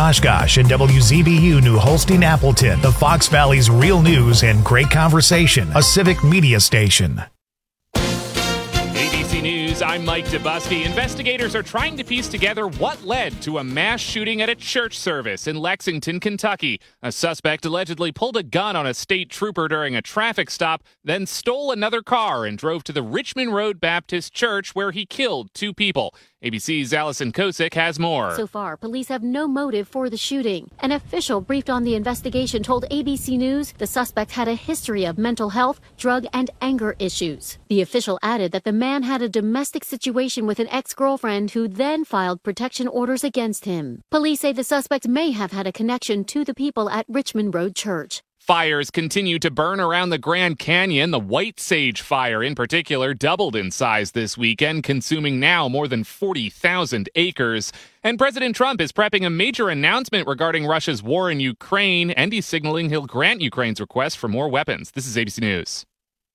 Oshkosh and WZBU New Holstein Appleton, the Fox Valley's real news and great conversation, a civic media station. ABC News, I'm Mike Dubusky. Investigators are trying to piece together what led to a mass shooting at a church service in Lexington, Kentucky. A suspect allegedly pulled a gun on a state trooper during a traffic stop, then stole another car and drove to the Richmond Road Baptist Church where he killed 2 people. ABC's Allison Kosick has more. So far, police have no motive for the shooting. An official briefed on the investigation told ABC News the suspect had a history of mental health, drug, and anger issues. The official added that the man had a domestic situation with an ex-girlfriend who then filed protection orders against him. Police say the suspect may have had a connection to the people at Richmond Road Church. Fires continue to burn around the Grand Canyon. The White Sage Fire, in particular, doubled in size this weekend, consuming now more than 40,000 acres. And President Trump is prepping a major announcement regarding Russia's war in Ukraine, and he's signaling he'll grant Ukraine's request for more weapons. This is ABC News.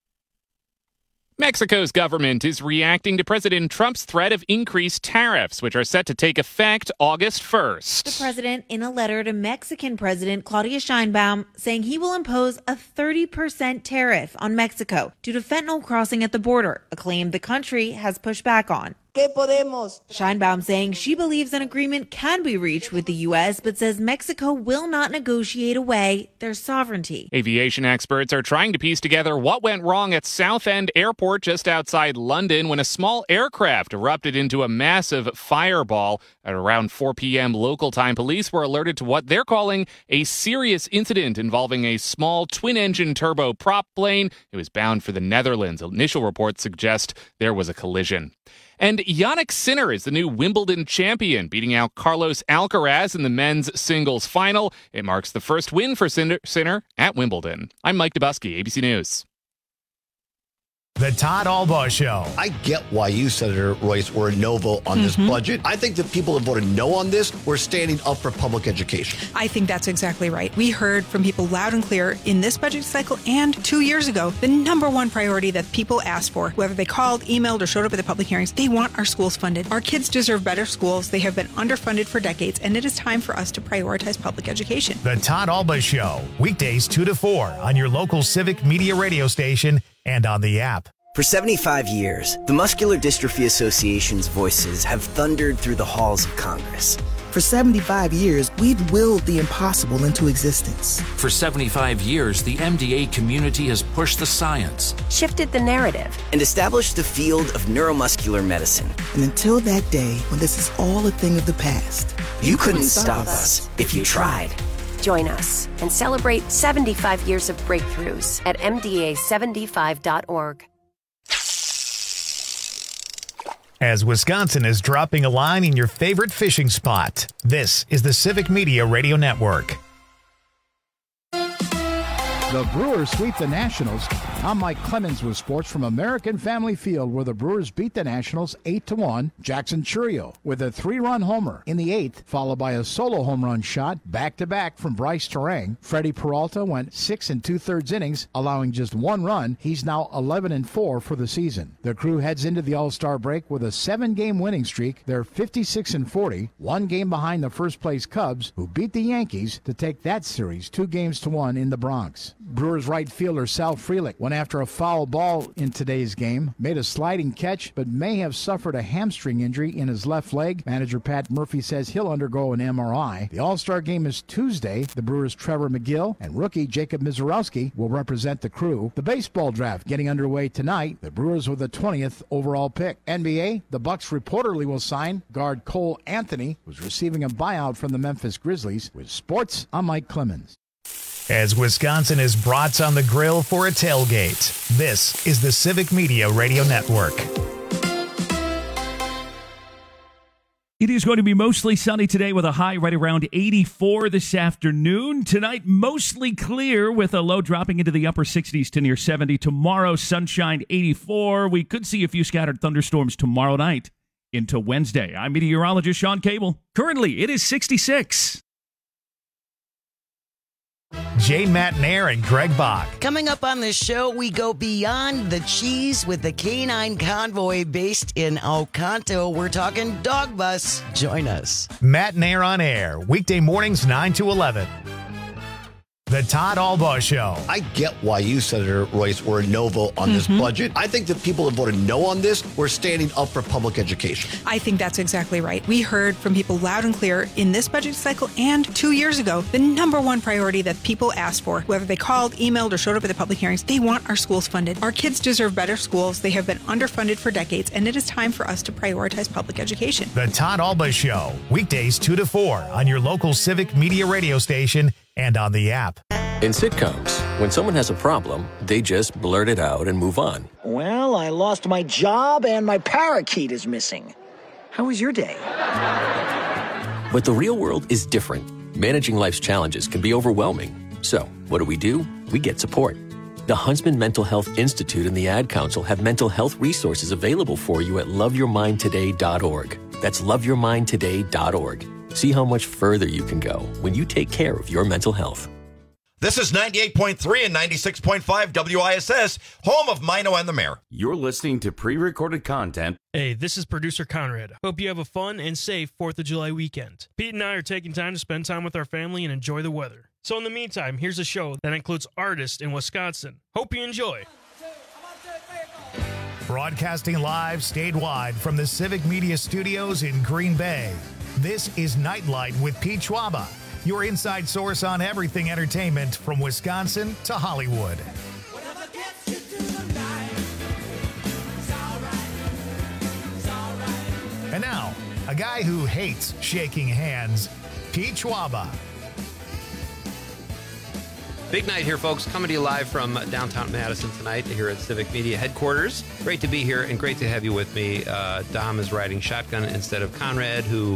Mexico's government is reacting to President Trump's threat of increased tariffs, which are set to take effect August 1st. The president, in a letter to Mexican President Claudia Sheinbaum, saying he will impose a 30% tariff on Mexico due to fentanyl crossing at the border, a claim the country has pushed back on. Sheinbaum saying she believes an agreement can be reached with the U.S., but says Mexico will not negotiate away their sovereignty. Aviation experts are trying to piece together what went wrong at Southend Airport just outside London when a small aircraft erupted into a massive fireball. At around 4 p.m. local time, police were alerted to what they're calling a serious incident involving a small twin-engine turboprop plane. It was bound for the Netherlands. Initial reports suggest there was a collision. And Jannik Sinner is the new Wimbledon champion, beating out Carlos Alcaraz in the men's singles final. It marks the first win for Sinner at Wimbledon. I'm Mike Dubusky, ABC News. The Todd Albaugh Show. I get why you, Senator Royce, were a no vote on this budget. I think the people that voted no on this were standing up for public education. I think that's exactly right. We heard from people loud and clear in this budget cycle and 2 years ago, the number one priority that people asked for, whether they called, emailed, or showed up at the public hearings, they want our schools funded. Our kids deserve better schools. They have been underfunded for decades, and it is time for us to prioritize public education. The Todd Albaugh Show, weekdays 2 to 4 on your local civic media radio station and on the app. For 75 years, the Muscular Dystrophy Association's voices have thundered through the halls of Congress. For 75 years, we've willed the impossible into existence. For 75 years, the MDA community has pushed the science, shifted the narrative, and established the field of neuromuscular medicine. And until that day when this is all a thing of the past, you couldn't stop us if you tried. Join us and celebrate 75 years of breakthroughs at MDA75.org. As Wisconsin is dropping a line in your favorite fishing spot, this is the Civic Media Radio Network. The Brewers sweep the Nationals. I'm Mike Clemens with sports from American Family Field, where the Brewers beat the Nationals 8-1. Jackson Chourio with a 3-run homer in the 8th, followed by a solo home run shot back-to-back from Bryce Terang. Freddie Peralta went 6 2/3 innings, allowing just 1 run. He's now 11-4 for the season. The Crew heads into the All-Star break with a 7-game winning streak. They're 56-40, 1 game behind the first-place Cubs, who beat the Yankees to take that series 2-1 in the Bronx. Brewers right fielder Sal Frelick went after a foul ball in today's game, made a sliding catch, but may have suffered a hamstring injury in his left leg. Manager Pat Murphy says he'll undergo an MRI. The All-Star game is Tuesday. The Brewers' Trevor McGill and rookie Jacob Mizorowski will represent the Crew. The baseball draft getting underway tonight. The Brewers with the 20th overall pick. NBA, the Bucks reportedly will sign guard Cole Anthony, who's receiving a buyout from the Memphis Grizzlies. With sports, I'm Mike Clemens. As Wisconsin is brats on the grill for a tailgate, this is the Civic Media Radio Network. It is going to be mostly sunny today with a high right around 84 this afternoon. Tonight, mostly clear with a low dropping into the upper 60s to near 70. Tomorrow, sunshine 84. We could see a few scattered thunderstorms tomorrow night into Wednesday. I'm meteorologist Sean Cable. Currently, it is 66. Jane Matnair and Greg Bach. Coming up on the show, we go beyond the cheese with the Canine Convoy based in Oconto. We're talking Dog Bus. Join us. Matnair on air, weekday mornings 9 to 11. The Todd Albaugh Show. I get why you, Senator Royce, were a no vote on this budget. I think the people that voted no on this were standing up for public education. I think that's exactly right. We heard from people loud and clear in this budget cycle and 2 years ago, the number one priority that people asked for, whether they called, emailed, or showed up at the public hearings, they want our schools funded. Our kids deserve better schools. They have been underfunded for decades, and it is time for us to prioritize public education. The Todd Albaugh Show, weekdays 2 to 4 on your local Civic Media radio station and on the app. In sitcoms, when someone has a problem, they just blurt it out and move on. Well, I lost my job and my parakeet is missing. How was your day? But the real world is different. Managing life's challenges can be overwhelming. So, what do? We get support. The Huntsman Mental Health Institute and the Ad Council have mental health resources available for you at loveyourmindtoday.org. That's loveyourmindtoday.org. See how much further you can go when you take care of your mental health. This is 98.3 and 96.5 WISS, home of Mino and the Mayor. You're listening to pre-recorded content. Hey, this is producer Conrad. Hope you have a fun and safe 4th of July weekend. Pete and I are taking time to spend time with our family and enjoy the weather. So in the meantime, here's a show that includes artists in Wisconsin. Hope you enjoy. Broadcasting live statewide from the Civic Media Studios in Green Bay. This is Nightlight with Pete Schwaba, your inside source on everything entertainment from Wisconsin to Hollywood. And now, a guy who hates shaking hands, Pete Schwaba. Big night here, folks. Coming to you live from downtown Madison tonight here at Civic Media headquarters. Great to be here and great to have you with me. Dom is riding shotgun instead of Conrad, who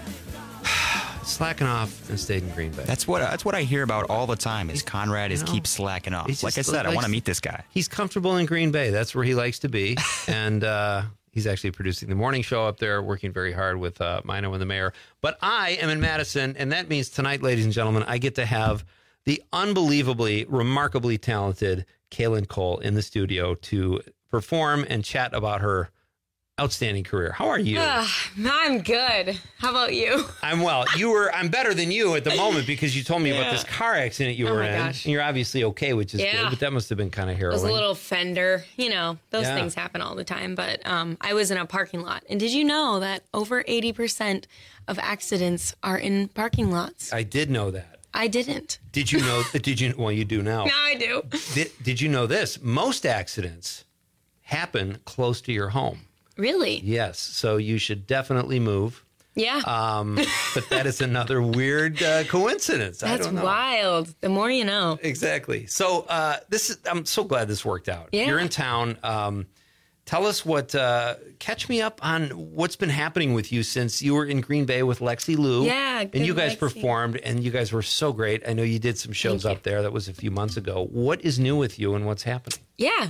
slacking off and stayed in Green Bay. That's what I hear about all the time is Conrad keeps slacking off. Like I said, I want to meet this guy. He's comfortable in Green Bay. That's where he likes to be. And he's actually producing the morning show up there, working very hard with Mino and the Mayor. But I am in Madison, and that means tonight, ladies and gentlemen, I get to have the unbelievably, remarkably talented Kaylin Cole in the studio to perform and chat about her outstanding career. How are you? I'm good. How about you? I'm well. I'm better than you at the moment because you told me about this car accident you were in. Gosh. And you're obviously okay, which is good, but that must have been kind of harrowing. It was a little fender. Those things happen all the time. But I was in a parking lot. And did you know that over 80% of accidents are in parking lots? I did know that. I didn't. Did you know? Well, you do now. Now I do. Did you know this? Most accidents happen close to your home. Really? Yes. So you should definitely move. Yeah. But that is another weird coincidence. That's I don't know. Wild. The more you know. Exactly. So I'm so glad this worked out. Yeah. You're in town. Tell us catch me up on what's been happening with you since you were in Green Bay with Lexi Lou. Yeah. And you guys performed, and you guys were so great. I know you did some shows up there. That was a few months ago. What is new with you and what's happening? Yeah.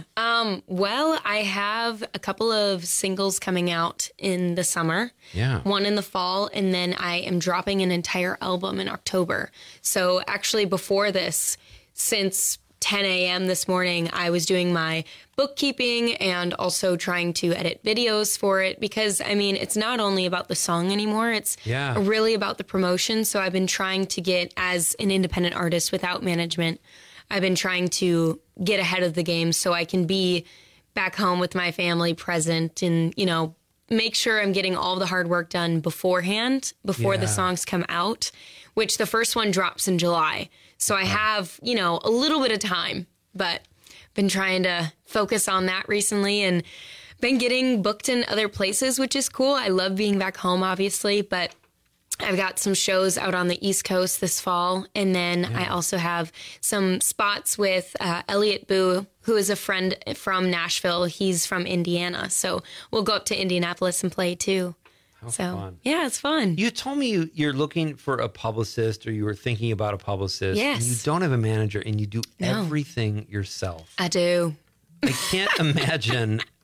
Well, I have a couple of singles coming out in the summer. Yeah. One in the fall, and then I am dropping an entire album in October. So actually before this, since 10 a.m. this morning, I was doing my bookkeeping and also trying to edit videos for it because, it's not only about the song anymore. It's really about the promotion. So I've been trying to get, as an independent artist without management, I've been trying to get ahead of the game so I can be back home with my family present and, make sure I'm getting all the hard work done beforehand, before the songs come out, which the first one drops in July. So I have, a little bit of time, but been trying to focus on that recently and been getting booked in other places, which is cool. I love being back home, obviously, but I've got some shows out on the East Coast this fall. And then I also have some spots with Elliot Boo, who is a friend from Nashville. He's from Indiana. So we'll go up to Indianapolis and play too. How fun. Yeah, it's fun. You told me you're looking for a publicist or you were thinking about a publicist. Yes. And you don't have a manager and you do everything yourself. I do. I can't imagine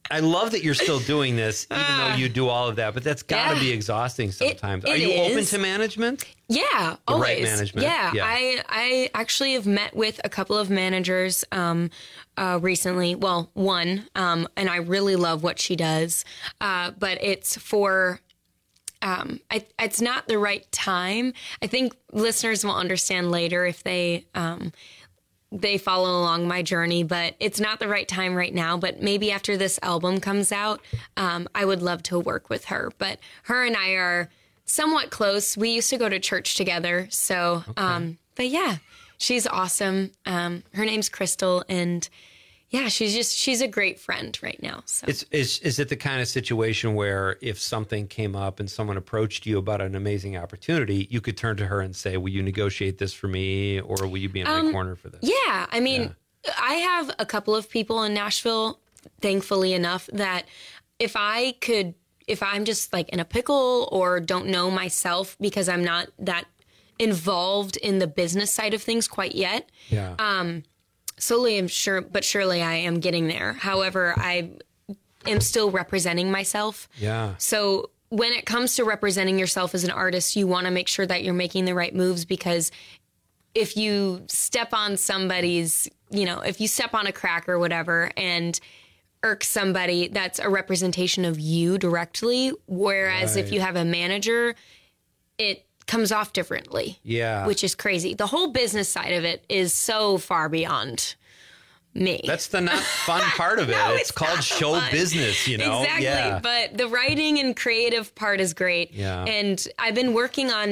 I love that you're still doing this, even though you do all of that, but that's got to be exhausting sometimes. Are you open to management? Yeah, always. Right management. Yeah. I actually have met with a couple of managers recently. Well, one, and I really love what she does, but it's for... it's not the right time. I think listeners will understand later if they follow along my journey, but it's not the right time right now. But maybe after this album comes out, I would love to work with her. But her and I are somewhat close. We used to go to church together. So, but yeah, she's awesome. Her name's Crystal, and yeah, she's a great friend right now. So is it the kind of situation where if something came up and someone approached you about an amazing opportunity, you could turn to her and say, will you negotiate this for me, or will you be in my corner for this? Yeah. I mean, I have a couple of people in Nashville, thankfully enough, that if I'm just like in a pickle or don't know myself because I'm not that involved in the business side of things quite yet. Yeah. Slowly, I'm sure, but surely I am getting there. However, I am still representing myself. Yeah. So when it comes to representing yourself as an artist, you want to make sure that you're making the right moves, because if you step on somebody's, if you step on a crack or whatever and irk somebody, that's a representation of you directly. Whereas if you have a manager, it comes off differently. Yeah. Which is crazy. The whole business side of it is so far beyond me. That's the not fun part of it. No, it's called show business, Exactly. Yeah. But the writing and creative part is great. Yeah. And I've been working on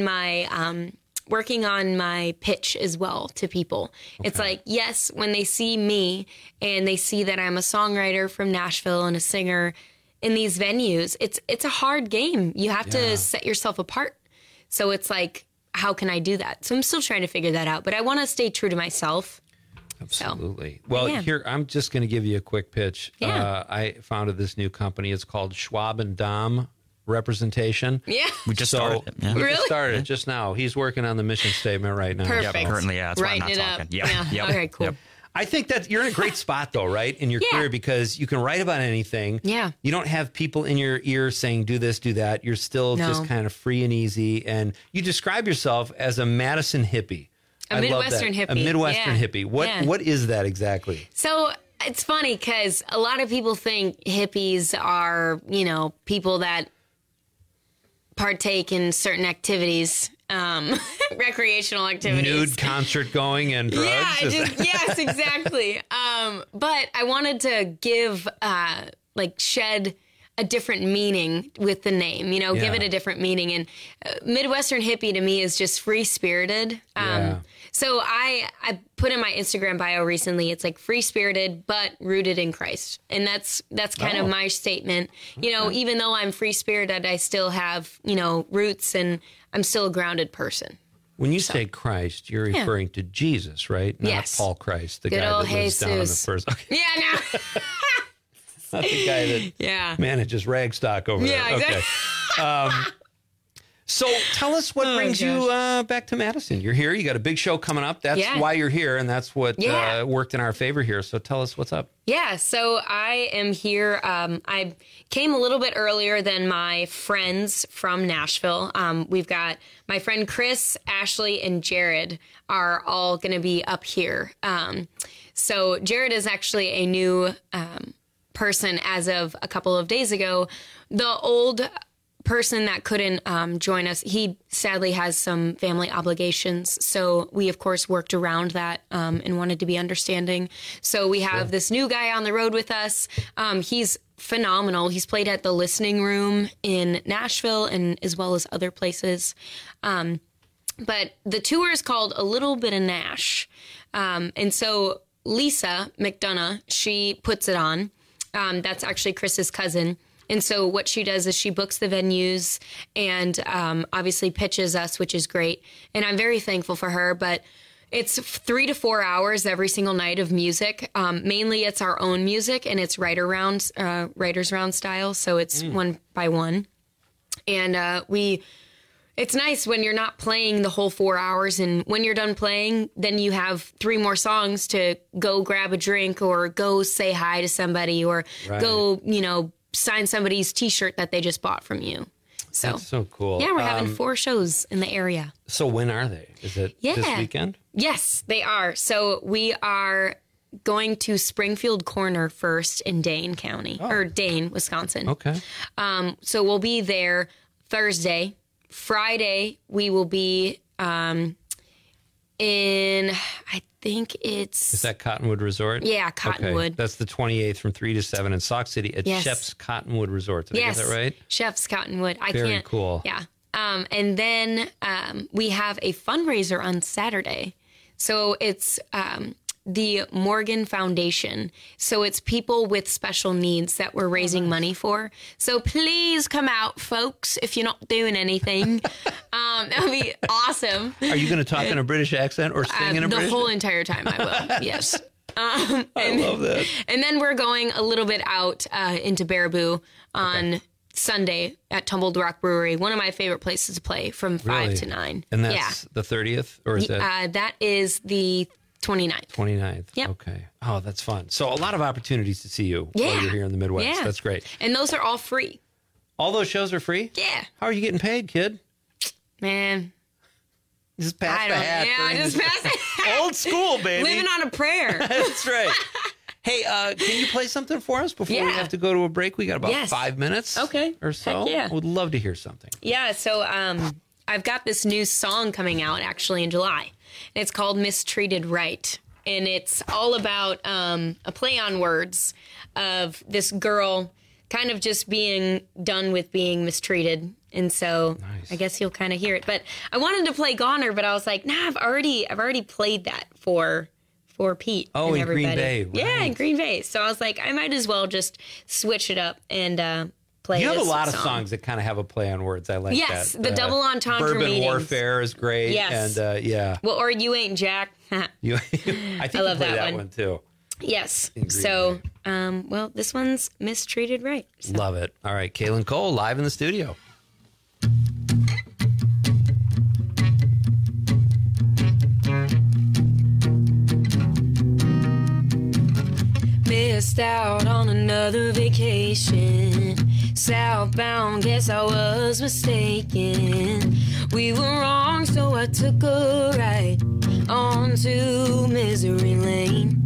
my pitch as well to people. Okay. It's like, yes, when they see me and they see that I'm a songwriter from Nashville and a singer in these venues, it's a hard game. You have to set yourself apart. So it's like, how can I do that? So I'm still trying to figure that out, but I want to stay true to myself. Absolutely. Well, here, I'm just going to give you a quick pitch. Yeah. I founded this new company. It's called Schwab and Dom Representation. Yeah. We just started it. Yeah. We Really? just started it just now. He's working on the mission statement right now. Perfect. Yep, currently, that's why I'm not Writing it talking. up. Yep. Yeah. Yep. Okay, cool. Yep. I think that you're in a great spot, though, right, in your career, because you can write about anything. Yeah. You don't have people in your ear saying, do this, do that. You're still just kind of free and easy. And you describe yourself as a Madison hippie. A Midwestern hippie. A Midwestern hippie. What Yeah. What is that exactly? So it's funny because a lot of people think hippies are, people that partake in certain activities, recreational activities. Nude concert going and drugs? Yeah, yes, exactly. But I wanted to give, shed a different meaning with the name, give it a different meaning. And Midwestern hippie to me is just free-spirited. So I put in my Instagram bio recently, it's like free-spirited, but rooted in Christ. And that's kind of my statement. Even though I'm free-spirited, I still have, roots, and I'm still a grounded person. When you say Christ, you're referring to Jesus, right? Not Yes. Paul Christ, the Good guy old that lives down on the Jesus. first. Okay. Yeah, no. Not the guy that manages Ragstock over there. Exactly. Okay. So tell us what brings you back to Madison. You're here. You got a big show coming up. That's why you're here, and that's what worked in our favor here. So tell us what's up. Yeah, so I am here. I came a little bit earlier than my friends from Nashville. We've got my friend Chris, Ashley, and Jared are all going to be up here. So Jared is actually a new person as of a couple of days ago. The old person that couldn't join us, he sadly has some family obligations. So we, of course, worked around that and wanted to be understanding. So we have this new guy on the road with us. He's phenomenal. He's played at the Listening Room in Nashville and as well as other places. But the tour is called A Little Bit of Nash. And so Lisa McDonough, she puts it on. That's actually Chris's cousin. And so what she does is she books the venues and obviously pitches us, which is great. And I'm very thankful for her. But it's 3 to 4 hours every single night of music. Mainly it's our own music, and it's writers round style. So it's one by one. And It's nice when you're not playing the whole 4 hours, and when you're done playing, then you have 3 more songs to go grab a drink or go say hi to somebody or go, sign somebody's T-shirt that they just bought from you. So that's so cool. Yeah, we're having 4 shows in the area. So when are they? Is it this weekend? Yes, they are. So we are going to Springfield Corner first in Dane County, or Dane, Wisconsin. Okay. So we'll be there Thursday. Friday, we will be in, I think it's... Is that Cottonwood Resort? Yeah, Cottonwood. Okay. That's the 28th from 3 to 7 in Sauk City at Chef's Cottonwood Resort. Did I get that right? Chef's Cottonwood. Very cool. Yeah. And then we have a fundraiser on Saturday. So it's the Morgan Foundation. So it's people with special needs that we're raising money for. So please come out, folks, if you're not doing anything. That would be awesome. Are you going to talk in a British accent or sing in a British? The whole entire time I will, yes. I love that. And then we're going a little bit out into Baraboo on Sunday at Tumbled Rock Brewery, one of my favorite places to play from 5 to 9. And that's the 30th? Or is that? That is the 29th. 29th. Yep. Okay. Oh, that's fun. So a lot of opportunities to see you while you're here in the Midwest. Yeah. That's great. And those are all free. All those shows are free? Yeah. How are you getting paid, kid? Man. Just pass the hat. Yeah, just pass the hat. Old school, baby. Living on a prayer. That's right. Hey, can you play something for us before we have to go to a break? We got about 5 minutes or so. Heck yeah. I would love to hear something. Yeah, so I've got this new song coming out actually in July. And it's called Mistreated Right. And it's all about a play on words of this girl kind of just being done with being mistreated. And so I guess you'll kind of hear it. But I wanted to play Goner, but I was like, nah, I've already played that for Pete. Oh, and in everybody. Green Bay. Right. Yeah, in Green Bay. So I was like, I might as well just switch it up and play You have this a lot song. of songs that kind of have a play on words. I like that. Yes, the double entendre Bourbon meanings. Warfare is great. Yes. And yeah. Well, or You Ain't Jack. I think I love you play that one too. Yes. So, well, this one's Mistreated Right. So. Love it. All right, Kaylin Cole live in the studio. Missed out on another vacation. Southbound, guess I was mistaken. We were wrong, so I took a ride onto Misery Lane.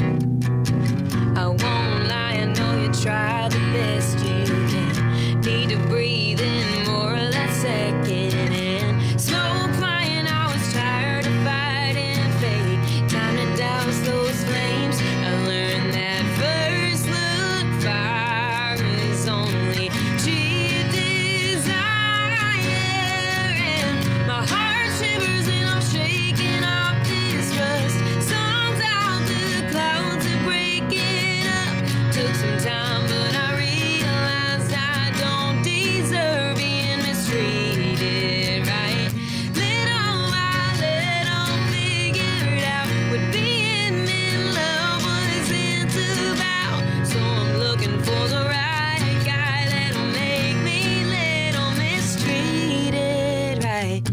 I won't lie, I know you tried the best you can. Need to breathe in more of that second and smoke flying. I was tired of fighting fate. Time to douse those flames. I learned that first look fire is only cheap desire. And my heart shivers and I'm shaking off this rust. Sun's out, the clouds are breaking up. Took some time, but I realized I don't deserve being mistreated right. Little by little, figured out what being in love wasn't about. So I'm looking for the right guy that'll make me little mistreated right.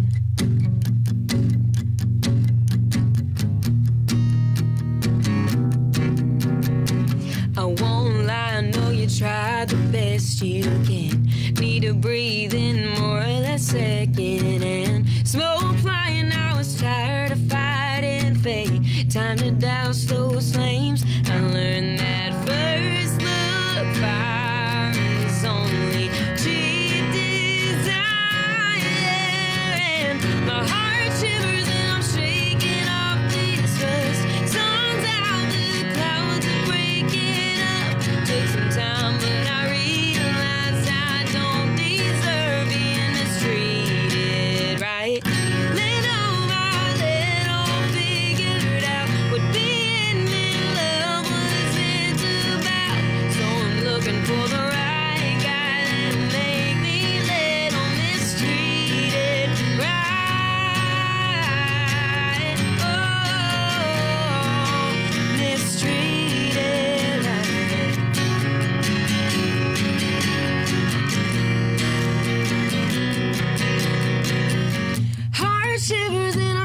I won't lie, I know you tried the best you can. Need to breathe in more of that second and smoke flying. I was tired of fighting fate. Time to douse those flames. I learned that first look fire is only cheap desire. And my heart shivers and I'm shaking off this rust. Sun's out, the clouds are breaking up. Took some time, but I realized I don't deserve being mistreated right. Little by little, figured out what being in love wasn't about. So I'm looking for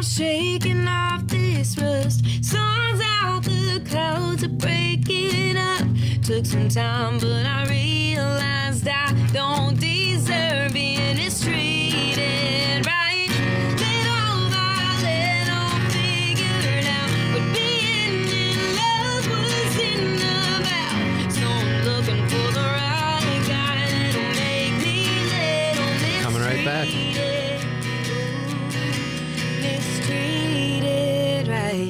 shaking off this rust. Sun's out, the clouds are breaking up. Took some time, but I realized I don't deserve being mistreated right. Little by little, figured out what being in love wasn't about. So I'm looking for the right guy that'll make me little Coming right back. mistreated right.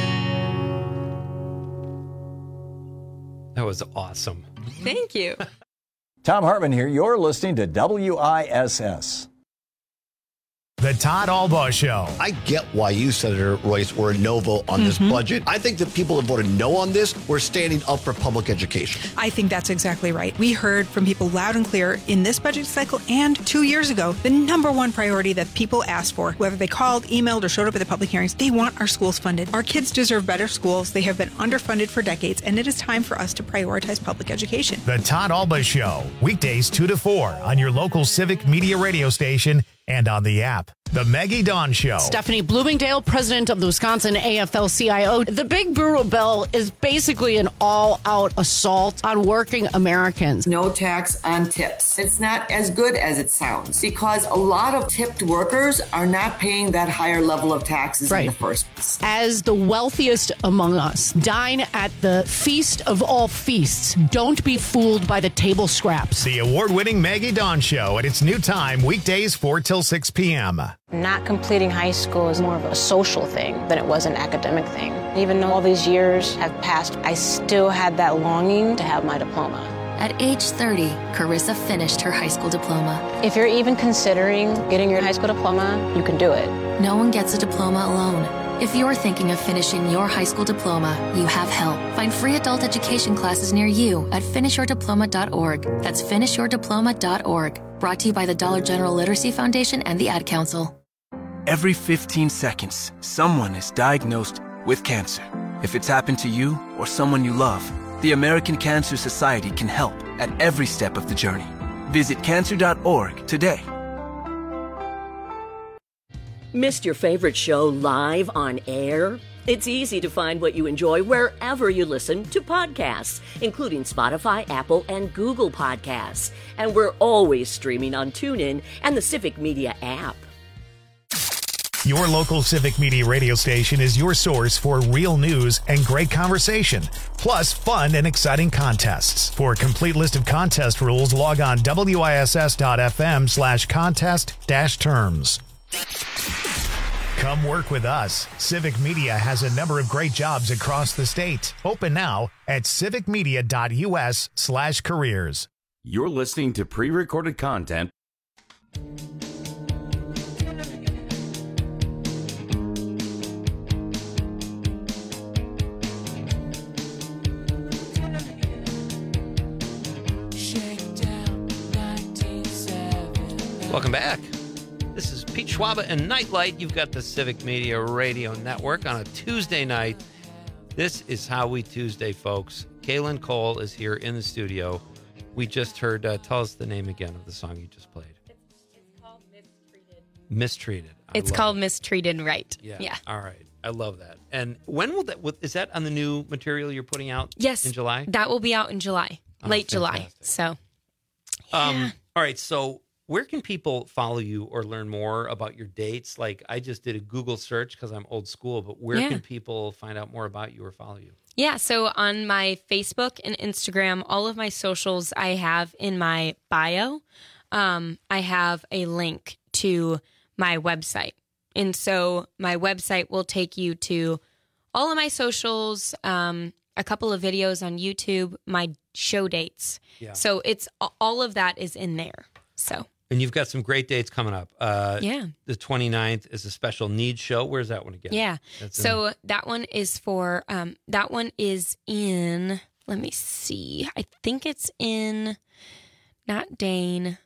That was awesome. Thank you. Tom Hartman here. You're listening to WISS. The Todd Albaugh Show. I get why you, Senator Royce, were a no vote on this budget. I think the people that voted no on this were standing up for public education. I think that's exactly right. We heard from people loud and clear in this budget cycle and 2 years ago, the number one priority that people asked for, whether they called, emailed, or showed up at the public hearings, they want our schools funded. Our kids deserve better schools. They have been underfunded for decades, and it is time for us to prioritize public education. The Todd Albaugh Show. Weekdays 2 to 4 on your local Civic Media radio station and on the app. The Maggie Dawn Show. Stephanie Bloomingdale, president of the Wisconsin AFL-CIO. The Big Brutal Bill is basically an all-out assault on working Americans. No tax on tips. It's not as good as it sounds because a lot of tipped workers are not paying that higher level of taxes in the first place. As the wealthiest among us, dine at the feast of all feasts. Don't be fooled by the table scraps. The award-winning Maggie Dawn Show at its new time, weekdays 4 till 6 p.m. Not completing high school is more of a social thing than it was an academic thing. Even though all these years have passed, I still had that longing to have my diploma. At age 30, Carissa finished her high school diploma. If you're even considering getting your high school diploma, you can do it. No one gets a diploma alone. If you're thinking of finishing your high school diploma, you have help. Find free adult education classes near you at finishyourdiploma.org. That's finishyourdiploma.org. Brought to you by the Dollar General Literacy Foundation and the Ad Council. Every 15 seconds, someone is diagnosed with cancer. If it's happened to you or someone you love, the American Cancer Society can help at every step of the journey. Visit cancer.org today. Missed your favorite show live on air? It's easy to find what you enjoy wherever you listen to podcasts, including Spotify, Apple, and Google Podcasts. And we're always streaming on TuneIn and the Civic Media app. Your local Civic Media radio station is your source for real news and great conversation, plus fun and exciting contests. For a complete list of contest rules, log on wiss.fm/contest-terms. Come work with us. Civic Media has a number of great jobs across the state. Open now at civicmedia.us/careers. You're listening to pre-recorded content. Welcome back. This is Pete Schwaba and Nightlight. You've got the Civic Media Radio Network on a Tuesday night. This is How We Tuesday, folks. Kaylin Cole is here in the studio. We just heard, tell us the name again of the song you just played. It's called Mistreated. Mistreated. It's called Mistreated Right. Yeah. All right. I love that. And when will that, is that on the new material you're putting out? Yes. In July? That will be out in July, late July. So, all right. So, where can people follow you or learn more about your dates? Like, I just did a Google search because I'm old school, but where can people find out more about you or follow you? Yeah, so on my Facebook and Instagram, all of my socials I have in my bio. I have a link to my website. And so my website will take you to all of my socials, a couple of videos on YouTube, my show dates. Yeah. So it's all of that is in there. So. And you've got some great dates coming up. The 29th is a special needs show. Where's that one again? Yeah. So that one is for, that one is in, let me see. I think it's in, not Dane,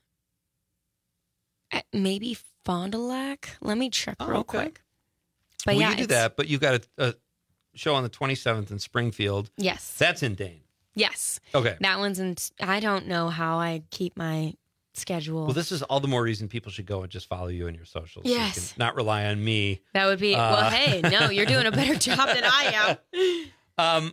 maybe Fond du Lac. Let me check real quick. But you do that, but you've got a show on the 27th in Springfield. Yes. That's in Dane. Yes. Okay. That one's in, I don't know how I keep my schedule. Well, this is all the more reason people should go and just follow you in your socials. Yes. So you can not rely on me. That would be, well, hey, no, you're doing a better job than I am.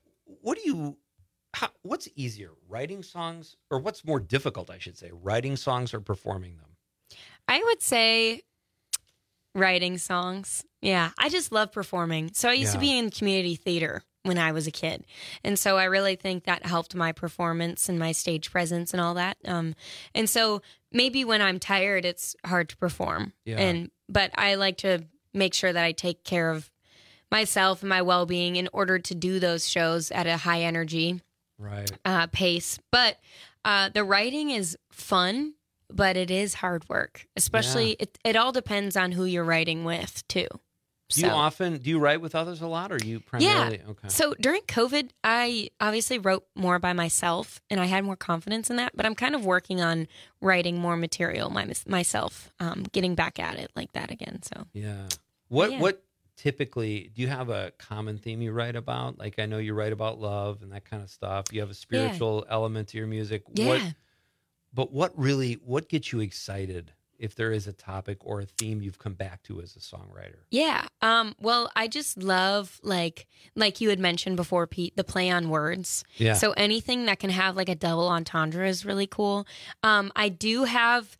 What's easier, writing songs, or what's more difficult, I should say, writing songs or performing them? I would say writing songs. Yeah, I just love performing. So I used to be in community theater when I was a kid. And so I really think that helped my performance and my stage presence and all that. And so maybe when I'm tired, it's hard to perform. Yeah. But I like to make sure that I take care of myself and my well-being in order to do those shows at a high energy pace. But the writing is fun, but it is hard work. Especially, it all depends on who you're writing with, too. Do you write with others a lot, or are you primarily? Yeah. Okay. So during COVID, I obviously wrote more by myself, and I had more confidence in that. But I'm kind of working on writing more material myself, getting back at it like that again. So what typically, do you have a common theme you write about? Like, I know you write about love and that kind of stuff. You have a spiritual element to your music. Yeah. What gets you excited if there is a topic or a theme you've come back to as a songwriter? Yeah. Well, I just love, like you had mentioned before, Pete, the play on words. Yeah. So anything that can have like a double entendre is really cool. I do have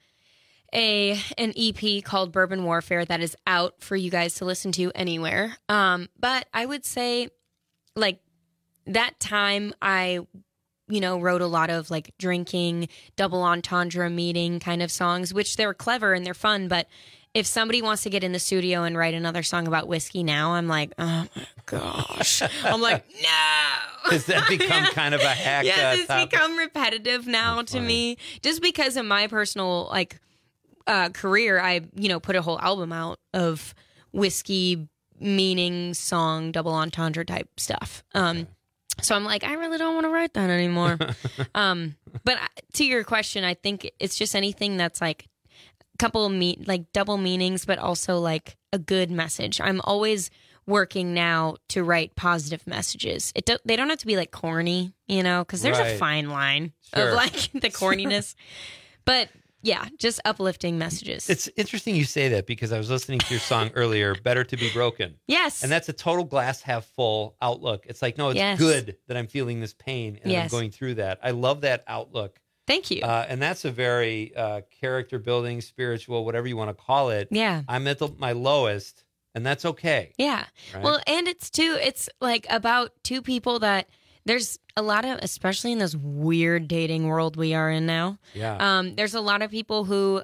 an EP called Bourbon Warfare that is out for you guys to listen to anywhere. But I would say, like, that time I wrote a lot of like drinking, double entendre meaning kind of songs, which they're clever and they're fun. But if somebody wants to get in the studio and write another song about whiskey now, I'm like, oh my gosh. I'm like, no. Has that become kind of a hack? Yes, it's become repetitive now to me. Just because of my personal career, I, put a whole album out of whiskey meaning song, double entendre type stuff. So I'm like, I really don't want to write that anymore. But to your question, I think it's just anything that's like a couple of double meanings, but also like a good message. I'm always working now to write positive messages. They don't have to be like corny, because there's a fine line of like the corniness. But yeah, just uplifting messages. It's interesting you say that because I was listening to your song earlier, Better to Be Broken. Yes. And that's a total glass half full outlook. It's like, no, it's good that I'm feeling this pain and I'm going through that. I love that outlook. Thank you. And that's a very character building, spiritual, whatever you want to call it. Yeah. I'm at my lowest, and that's okay. Yeah. Right? Well, and it's like about two people that there's a lot of, especially in this weird dating world we are in now. Yeah. There's a lot of people who,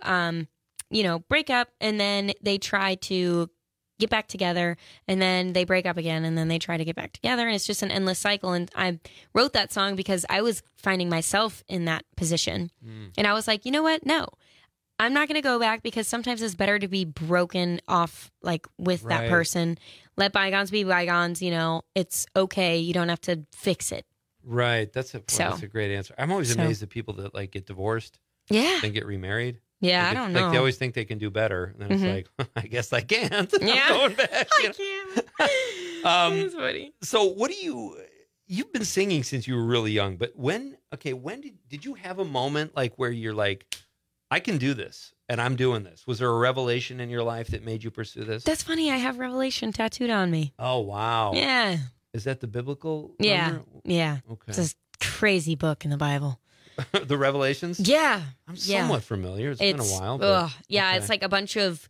break up and then they try to get back together and then they break up again and then they try to get back together. And it's just an endless cycle. And I wrote that song because I was finding myself in that position. And I was like, you know what? No, I'm not going to go back because sometimes it's better to be broken off like with that person. Let bygones be bygones. It's okay. You don't have to fix it. Right. That's a great answer. I'm always amazed at people that like get divorced. Yeah. Then get remarried. Yeah, I don't know. Like they always think they can do better. And then it's like, I guess I can't. Yeah. I'm going back. I can't. That's funny. So you've been singing since you were really young, but when did you have a moment like where you're like, I can do this and I'm doing this? Was there a revelation in your life that made you pursue this? That's funny. I have Revelation tattooed on me. Oh, wow. Yeah. Is that the biblical number? Yeah. Okay. It's this crazy book in the Bible. The Revelations? Yeah. I'm somewhat familiar. It's been a while. But, it's like a bunch of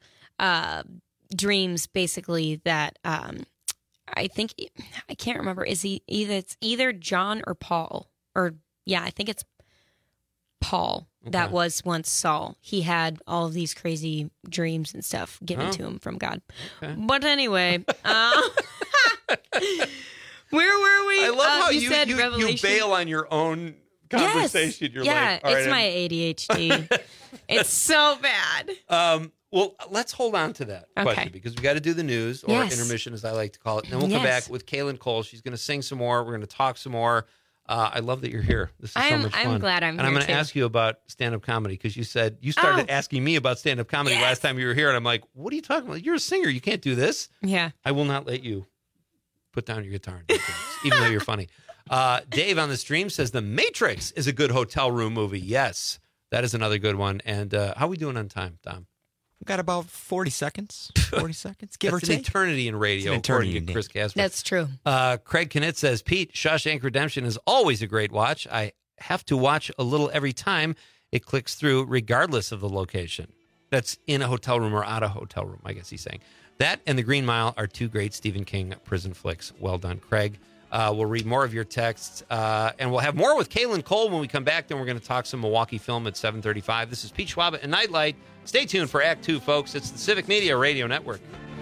dreams, basically, that I think, I can't remember. It's either John or Paul. I think it's Paul that was once Saul. He had all of these crazy dreams and stuff given to him from God. Okay. But anyway, where were we? I love how you said Revelation. You bail on your own conversation. Yes. You're like, all right, it's my ADHD. It's so bad. Well, let's hold on to that question because we got to do the news or intermission, as I like to call it. And then we'll come back with Kaylin Cole. She's going to sing some more. We're going to talk some more. I love that you're here. This is so much fun. I'm glad I'm here. And I'm going to ask you about stand-up comedy because you said you started asking me about stand-up comedy last time you were here. And I'm like, what are you talking about? You're a singer. You can't do this. Yeah. I will not let you put down your guitar and do things, even though you're funny. Dave on the stream says The Matrix is a good hotel room movie. Yes. That is another good one. And how are we doing on time, Dom? We've got about 40 seconds. 40 seconds, give or take. That's an eternity in radio, according to Chris Casper. That's true. Craig Knit says, Pete, Shawshank Redemption is always a great watch. I have to watch a little every time it clicks through, regardless of the location. That's in a hotel room or out of a hotel room, I guess he's saying. That and The Green Mile are two great Stephen King prison flicks. Well done, Craig. We'll read more of your texts, and we'll have more with Kaylin Cole when we come back. Then we're going to talk some Milwaukee film at 7:35. This is Pete Schwab and Nightlight. Stay tuned for Act 2, folks. It's the Civic Media Radio Network.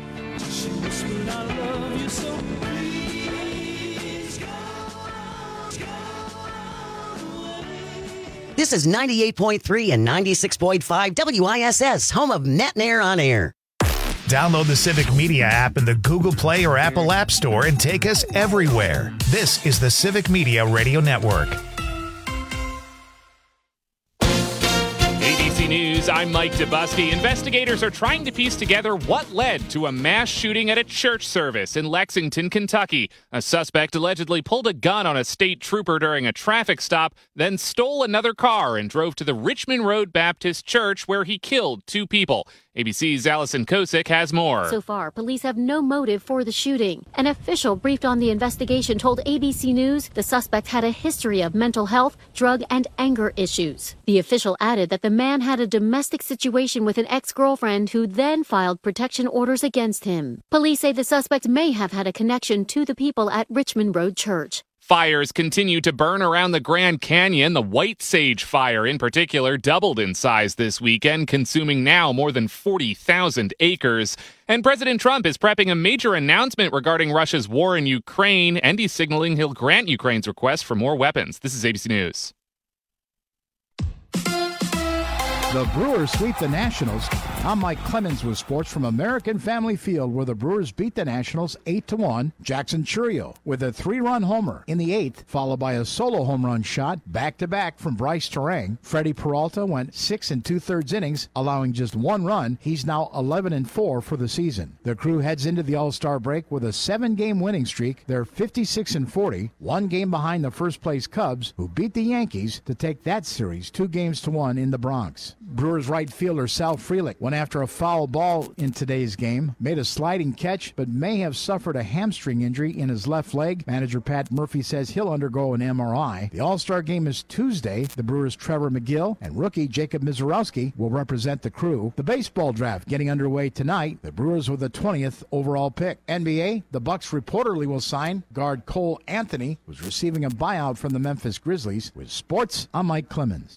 This is 98.3 and 96.5 WISS, home of Net and Air on Air. Download the Civic Media app in the Google Play or Apple App Store and take us everywhere. This is the Civic Media Radio Network. ABC News, I'm Mike Dubusky. Investigators are trying to piece together what led to a mass shooting at a church service in Lexington, Kentucky. A suspect allegedly pulled a gun on a state trooper during a traffic stop, then stole another car and drove to the Richmond Road Baptist Church where he killed 2 people. ABC's Allison Kosick has more. So far, police have no motive for the shooting. An official briefed on the investigation told ABC News the suspect had a history of mental health, drug, and anger issues. The official added that the man had a domestic situation with an ex-girlfriend who then filed protection orders against him. Police say the suspect may have had a connection to the people at Richmond Road Church. Fires continue to burn around the Grand Canyon. The White Sage Fire, in particular, doubled in size this weekend, consuming now more than 40,000 acres. And President Trump is prepping a major announcement regarding Russia's war in Ukraine, and he's signaling he'll grant Ukraine's request for more weapons. This is ABC News. The Brewers sweep the Nationals. I'm Mike Clemens with sports from American Family Field, where the Brewers beat the Nationals 8-1. Jackson Chourio with a 3-run homer in the 8th, followed by a solo home run shot back-to-back from Bryce Terang. Freddie Peralta went 6 2/3 innings, allowing just 1 run. He's now 11-4 for the season. The Crew heads into the All-Star break with a 7-game winning streak. They're 56-40, 1 game behind the first-place Cubs, who beat the Yankees to take that series 2-1 in the Bronx. Brewers right fielder Sal Frelick went after a foul ball in today's game, made a sliding catch, but may have suffered a hamstring injury in his left leg. Manager Pat Murphy says he'll undergo an MRI. The All-Star game is Tuesday. The Brewers' Trevor McGill and rookie Jacob Mizorowski will represent the Crew. The baseball draft getting underway tonight. The Brewers with the 20th overall pick. NBA, the Bucks reportedly will sign guard Cole Anthony, who's receiving a buyout from the Memphis Grizzlies. With sports, I'm Mike Clemens.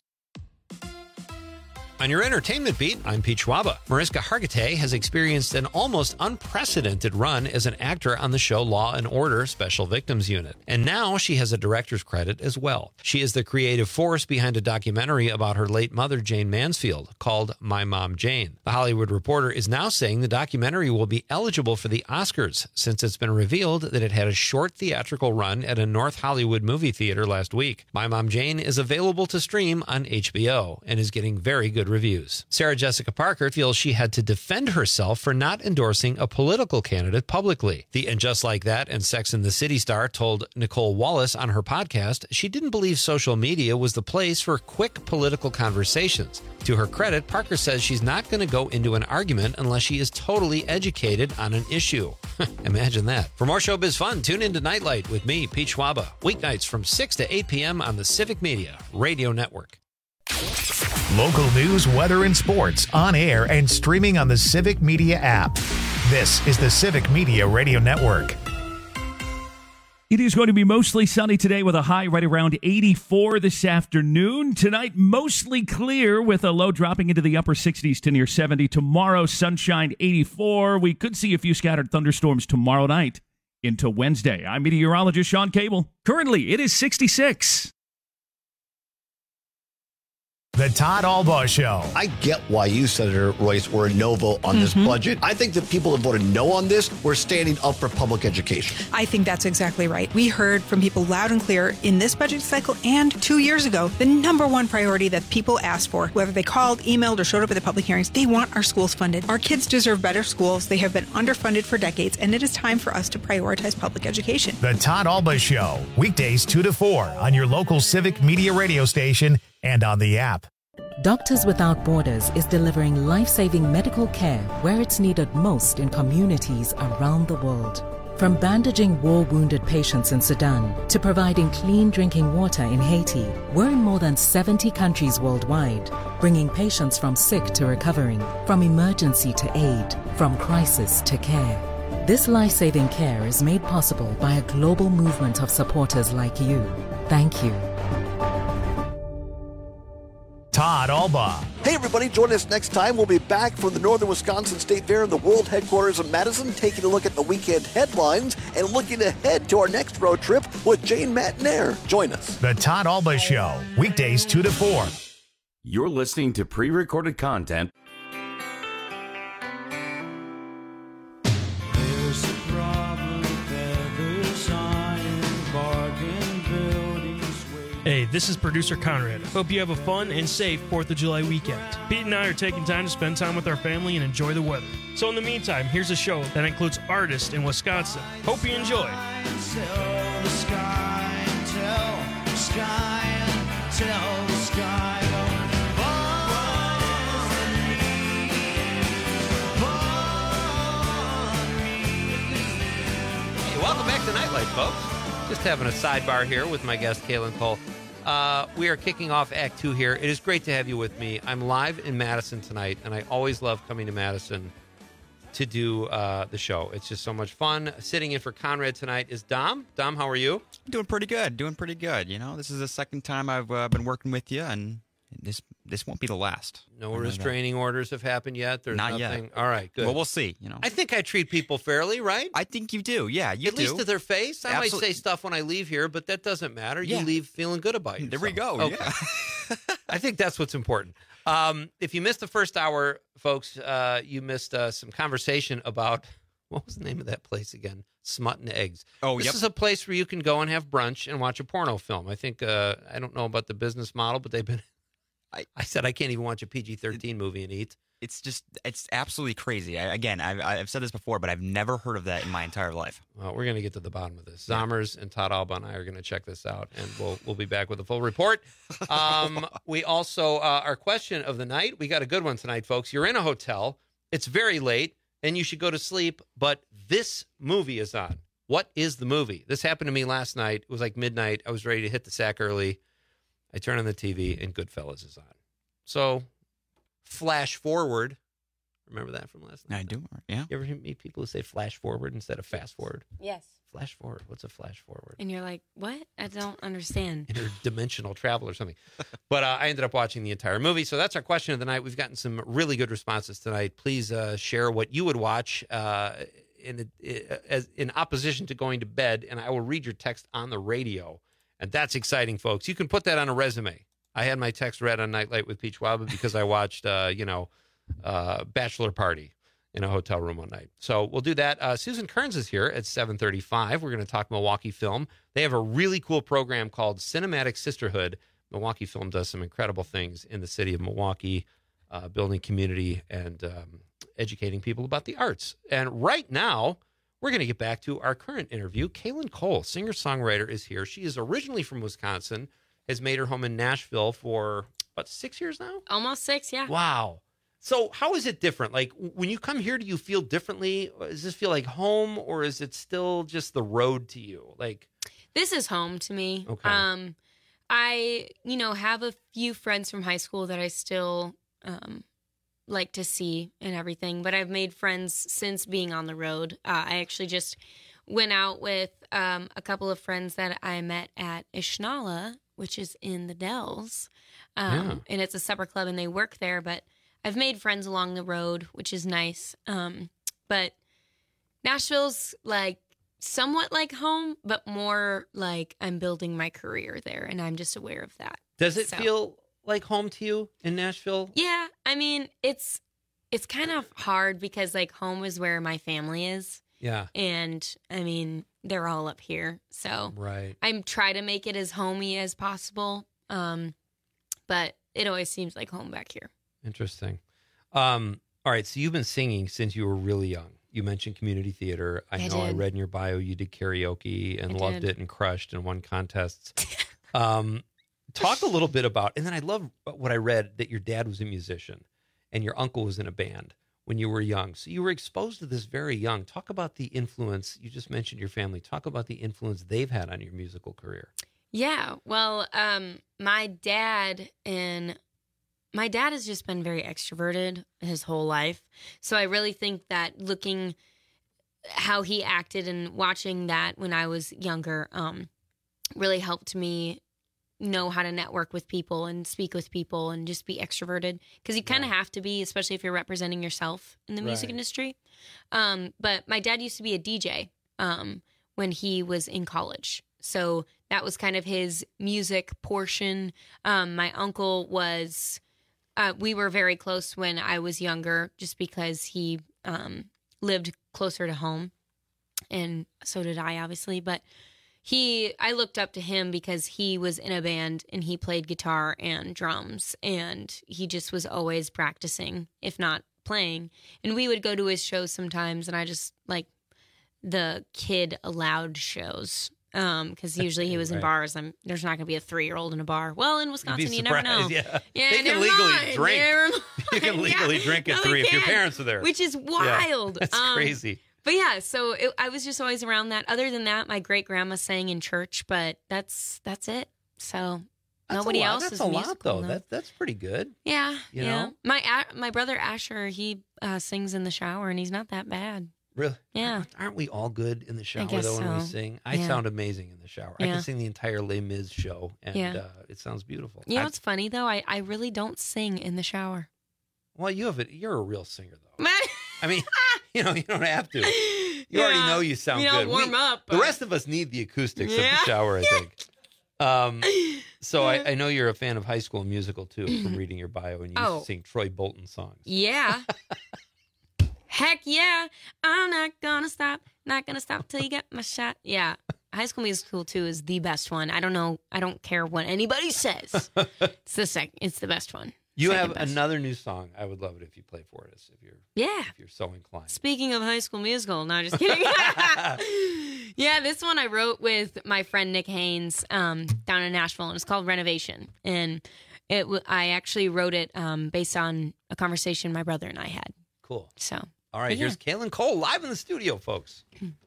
On your entertainment beat, I'm Pete Schwaba. Mariska Hargitay has experienced an almost unprecedented run as an actor on the show Law & Order Special Victims Unit. And now she has a director's credit as well. She is the creative force behind a documentary about her late mother, Jane Mansfield, called My Mom Jane. The Hollywood Reporter is now saying the documentary will be eligible for the Oscars, since it's been revealed that it had a short theatrical run at a North Hollywood movie theater last week. My Mom Jane is available to stream on HBO and is getting very good reviews. Sarah Jessica Parker feels she had to defend herself for not endorsing a political candidate publicly. The And Just Like That and Sex and the City star told Nicole Wallace on her podcast she didn't believe social media was the place for quick political conversations. To her credit, Parker says she's not going to go into an argument unless she is totally educated on an issue. Imagine that. For more showbiz fun, tune into Nightlight with me, Pete Schwaba, weeknights from 6 to 8 p.m. on the Civic Media Radio Network. Local news, weather, and sports on air and streaming on the Civic Media app. This is the Civic Media Radio Network. It is going to be mostly sunny today with a high right around 84 this afternoon. Tonight, mostly clear with a low dropping into the upper 60s to near 70. Tomorrow, sunshine 84. We could see a few scattered thunderstorms tomorrow night into Wednesday. I'm meteorologist Sean Cable. Currently, it is 66. The Todd Albaugh Show. I get why you, Senator Royce, were a no vote on this budget. I think the people that voted no on this were standing up for public education. I think that's exactly right. We heard from people loud and clear in this budget cycle and 2 years ago, the number one priority that people asked for, whether they called, emailed, or showed up at the public hearings, they want our schools funded. Our kids deserve better schools. They have been underfunded for decades, and it is time for us to prioritize public education. The Todd Albaugh Show, weekdays 2 to 4 on your local Civic Media radio station and on the app. Doctors Without Borders is delivering life-saving medical care where it's needed most in communities around the world. From bandaging war-wounded patients in Sudan to providing clean drinking water in Haiti, we're in more than 70 countries worldwide, bringing patients from sick to recovering, from emergency to aid, from crisis to care. This life-saving care is made possible by a global movement of supporters like you. Thank you. Todd Alba. Hey, everybody, join us next time. We'll be back from the Northern Wisconsin State Fair in the world headquarters of Madison, taking a look at the weekend headlines and looking ahead to our next road trip with Jane, Matt, and Air. Join us. The Todd Alba Show, weekdays 2 to 4. You're listening to pre-recorded content. Hey, this is producer Conrad. Hope you have a fun and safe 4th of July weekend. Pete and I are taking time to spend time with our family and enjoy the weather. So in the meantime, here's a show that includes artists in Wisconsin. Hope you enjoy. Hey, welcome back to Nightlight, folks. Just having a sidebar here with my guest, Kaylin Cole. We are kicking off Act 2 here. It is great to have you with me. I'm live in Madison tonight, and I always love coming to Madison to do the show. It's just so much fun. Sitting in for Conrad tonight is Dom. Dom, how are you? Doing pretty good. You know, this is the second time I've been working with you, and this won't be the last. No restraining orders have happened yet? There's Not nothing? yet. All right, good. Well, we'll see. You know, I think I treat people fairly, right? I think you do. Yeah, you At do. least to their face. I Absolutely. might say stuff when I leave here, but that doesn't matter. Yeah. You leave feeling good about yourself. There we go. Okay. Yeah. I think that's what's important. If you missed the first hour, folks, you missed some conversation about, what was the name of that place again? Smut and Eggs. Oh, This yep. is a place where you can go and have brunch and watch a porno film. I think, I don't know about the business model, but they've been, I said I can't even watch a PG-13 movie and eat. It's absolutely crazy. I've said this before, but I've never heard of that in my entire life. Well, we're going to get to the bottom of this. Zommers and Todd Alba and I are going to check this out, and we'll be back with a full report. We also, our question of the night, we got a good one tonight, folks. You're in a hotel. It's very late, and you should go to sleep, but this movie is on. What is the movie? This happened to me last night. It was like midnight. I was ready to hit the sack early. I turn on the TV, and Goodfellas is on. So, flash forward. Remember that from last night? I do, yeah. You ever meet people who say flash forward instead of fast forward? Yes. Flash forward. What's a flash forward? And you're like, what? I don't understand. Interdimensional travel or something. But I ended up watching the entire movie. So that's our question of the night. We've gotten some really good responses tonight. Please share what you would watch in opposition to going to bed, and I will read your text on the radio. And that's exciting, folks. You can put that on a resume. I had my text read on Nightlight with Pete Schwab because I watched, Bachelor Party in a hotel room one night. So we'll do that. Susan Kearns is here at 7:35. We're going to talk Milwaukee Film. They have a really cool program called Cinematic Sisterhood. Milwaukee Film does some incredible things in the city of Milwaukee, building community and educating people about the arts. And right now, we're going to get back to our current interview. Kaylin Cole, singer-songwriter, is here. She is originally from Wisconsin, has made her home in Nashville for, about 6 years now? Almost 6, yeah. Wow. So how is it different? Like, when you come here, do you feel differently? Does this feel like home, or is it still just the road to you? Like, This is home to me. Okay. I, have a few friends from high school that I still like to see and everything, but I've made friends since being on the road. I actually just went out with a couple of friends that I met at Ishnala, which is in the Dells, and it's a supper club, and they work there, but I've made friends along the road, which is nice. But Nashville's like somewhat like home, but more like I'm building my career there, and I'm just aware of that. Does it feel like home to you in Nashville? Yeah, I mean, it's kind of hard because like home is where my family is. Yeah. And I mean, they're all up here. So right. I'm trying to make it as homey as possible. But it always seems like home back here. Interesting. All right. So you've been singing since you were really young. You mentioned community theater. I know I read in your bio you did karaoke and loved it and crushed and won contests. Talk a little bit about, and then I love what I read, that your dad was a musician and your uncle was in a band when you were young. So you were exposed to this very young. Talk about the influence. You just mentioned your family. Talk about the influence they've had on your musical career. Yeah. Well, my dad has just been very extroverted his whole life. So I really think that looking how he acted and watching that when I was younger really helped me know how to network with people and speak with people and just be extroverted, because you kind of have to be, especially if you're representing yourself in the music industry. But my dad used to be a DJ when he was in college, so that was kind of his music portion. My uncle was we were very close when I was younger, just because he lived closer to home, and so did I, obviously. But I looked up to him because he was in a band and he played guitar and drums, and he just was always practicing, if not playing. And we would go to his shows sometimes, and I just like the kid allowed shows, because usually he was in bars. There's not going to be a 3-year-old in a bar. Well, in Wisconsin, you never know. Yeah, they can legally drink. You can legally drink at 3 if your parents are there, which is wild. Yeah, that's crazy. But yeah, so I was just always around that. Other than that, my great grandma sang in church, but that's it. So nobody else is musical. That's a lot, though. That's pretty good. Yeah, you know? My brother Asher, he sings in the shower, and he's not that bad. Really? Yeah. Aren't we all good in the shower, guess though, when we so. sing? I sound amazing in the shower. I can sing the entire Les Mis show, and it sounds beautiful. You know what's funny, though? I really don't sing in the shower. Well, you're a real singer, though. I mean, you don't have to. You already know you sound good. Warm up. The rest of us need the acoustics of the shower, I think. So I know you're a fan of High School Musical, too, from reading your bio, and you used to sing Troy Bolton songs. Yeah. Heck yeah. I'm not gonna stop till you get my shot. Yeah. High School Musical 2 is the best one. I don't know. I don't care what anybody says. It's the best one. You have another new song. I would love it if you play for us, if you're so inclined. Speaking of High School Musical, no, just kidding. Yeah, this one I wrote with my friend Nick Haynes down in Nashville, and it's called Renovation. And I actually wrote it based on a conversation my brother and I had. Cool. So, all right, here's Kaylin Cole live in the studio, folks.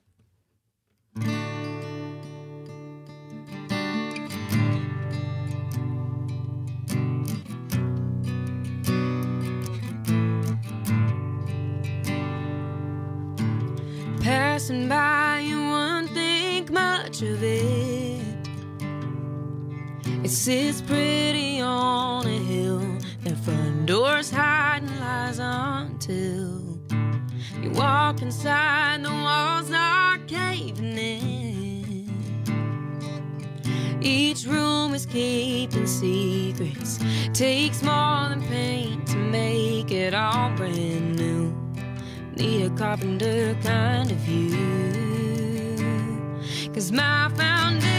Passing by, you won't think much of it. It sits pretty on a hill. The front door's hiding lies until you walk inside, the walls are caving in. Each room is keeping secrets. Takes more than paint to make it all brand new. Need a carpenter kind of view. 'Cause my foundation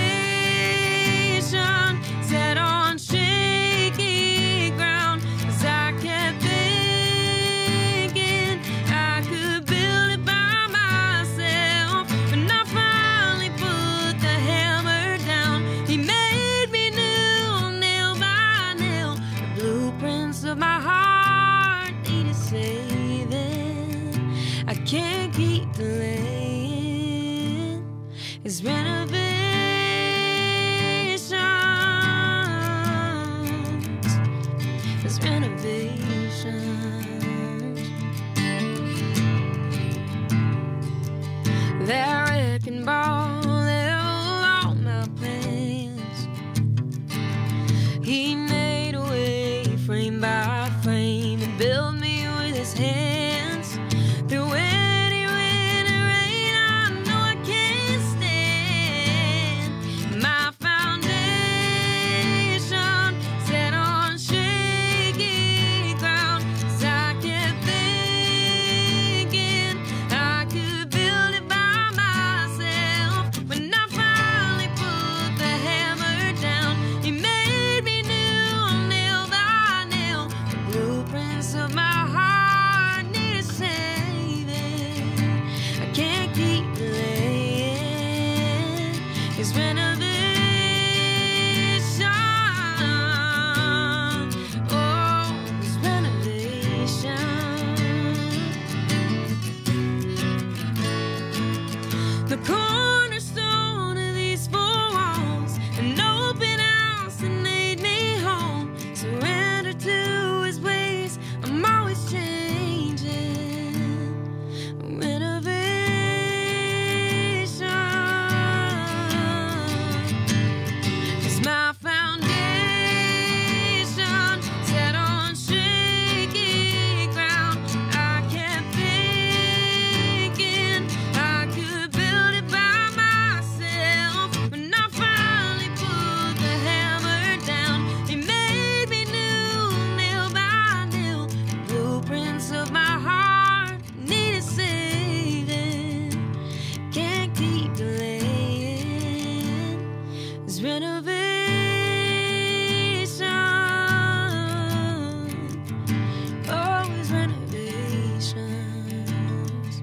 set on shaky ground. 'Cause I kept thinking I could build it by myself. When I finally put the hammer down, he made me new, nail by nail. The blueprints of my heart needed saving. I can't keep delaying his renovations. His renovations. That wrecking ball leveled all my plans. He made a way frame by frame and built me with his hands. Through any wind and rain, I know I can't stand. My foundation set on shaky ground. 'Cause I kept thinking I could build it by myself. When I finally put the hammer down, he made me new, nail by nail. The blueprints of my heart need saving. I can't keep delaying his renovations. the cornerstone of these four walls, an open house that made me home. Surrender to his ways, I'm always changing. Renovation is my foundation, set on shaky ground. I kept thinking I could build it by myself. When I finally put the hammer down, he made me new, nail by nail. The blueprints of my heart needed saving. Can't keep delaying this renovation. Always renovations.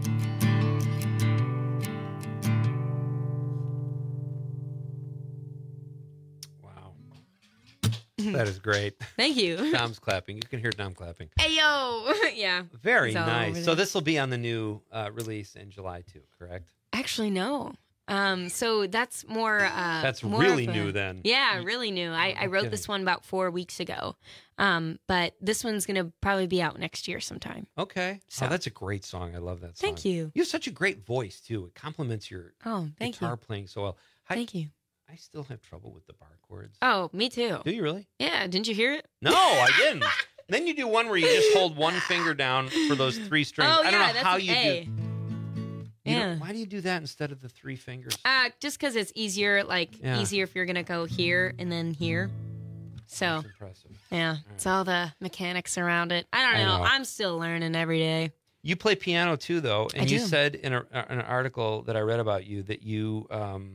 That is great. Thank you. Dom's clapping. You can hear Dom clapping. Hey, yo. Yeah. Very It's all over nice. there. So this will be on the new release in July too, correct? Actually, no. So that's more. That's more really of a- new then. Yeah, really new. I wrote this one about 4 weeks ago. But this one's gonna probably be out next year sometime. Okay. So- Oh, that's a great song. I love that song. Thank you. You have such a great voice too. It complements your Oh, thank guitar you. playing so well. Thank you. I still have trouble with the bar chords. Oh, me too. Do you really? Yeah. Didn't you hear it? No, I didn't. Then you do one where you just hold one finger down for those 3 strings. Oh, I don't yeah, know that's how an you A. do. Yeah. Why do you do that instead of the 3 fingers? Just because it's easier. Yeah. Easier if you're gonna go here and then here. So. Impressive. Yeah, it's all the mechanics around it. I don't I know. know. I'm still learning every day. You play piano too, though, and I you do. said in an article that I read about you that you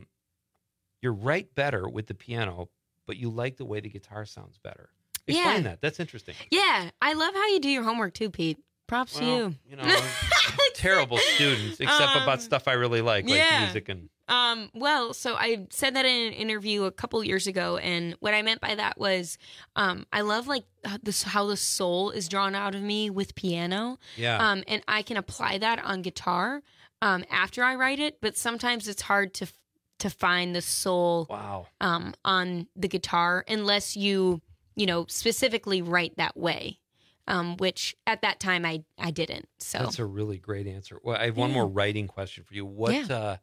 write better with the piano, but you like the way the guitar sounds better. Explain Yeah. that. That's interesting. Yeah, I love how you do your homework too, Pete. Props to you. You know, terrible students, except about stuff I really like yeah. music and. Well, so I said that in an interview a couple years ago, and what I meant by that was, I love like this how the soul is drawn out of me with piano. Yeah. And I can apply that on guitar, after I write it, but sometimes it's hard to find the soul. Wow. On the guitar unless you specifically write that way. Which at that time I didn't. So That's a really great answer. Well, I have one more writing question for you. What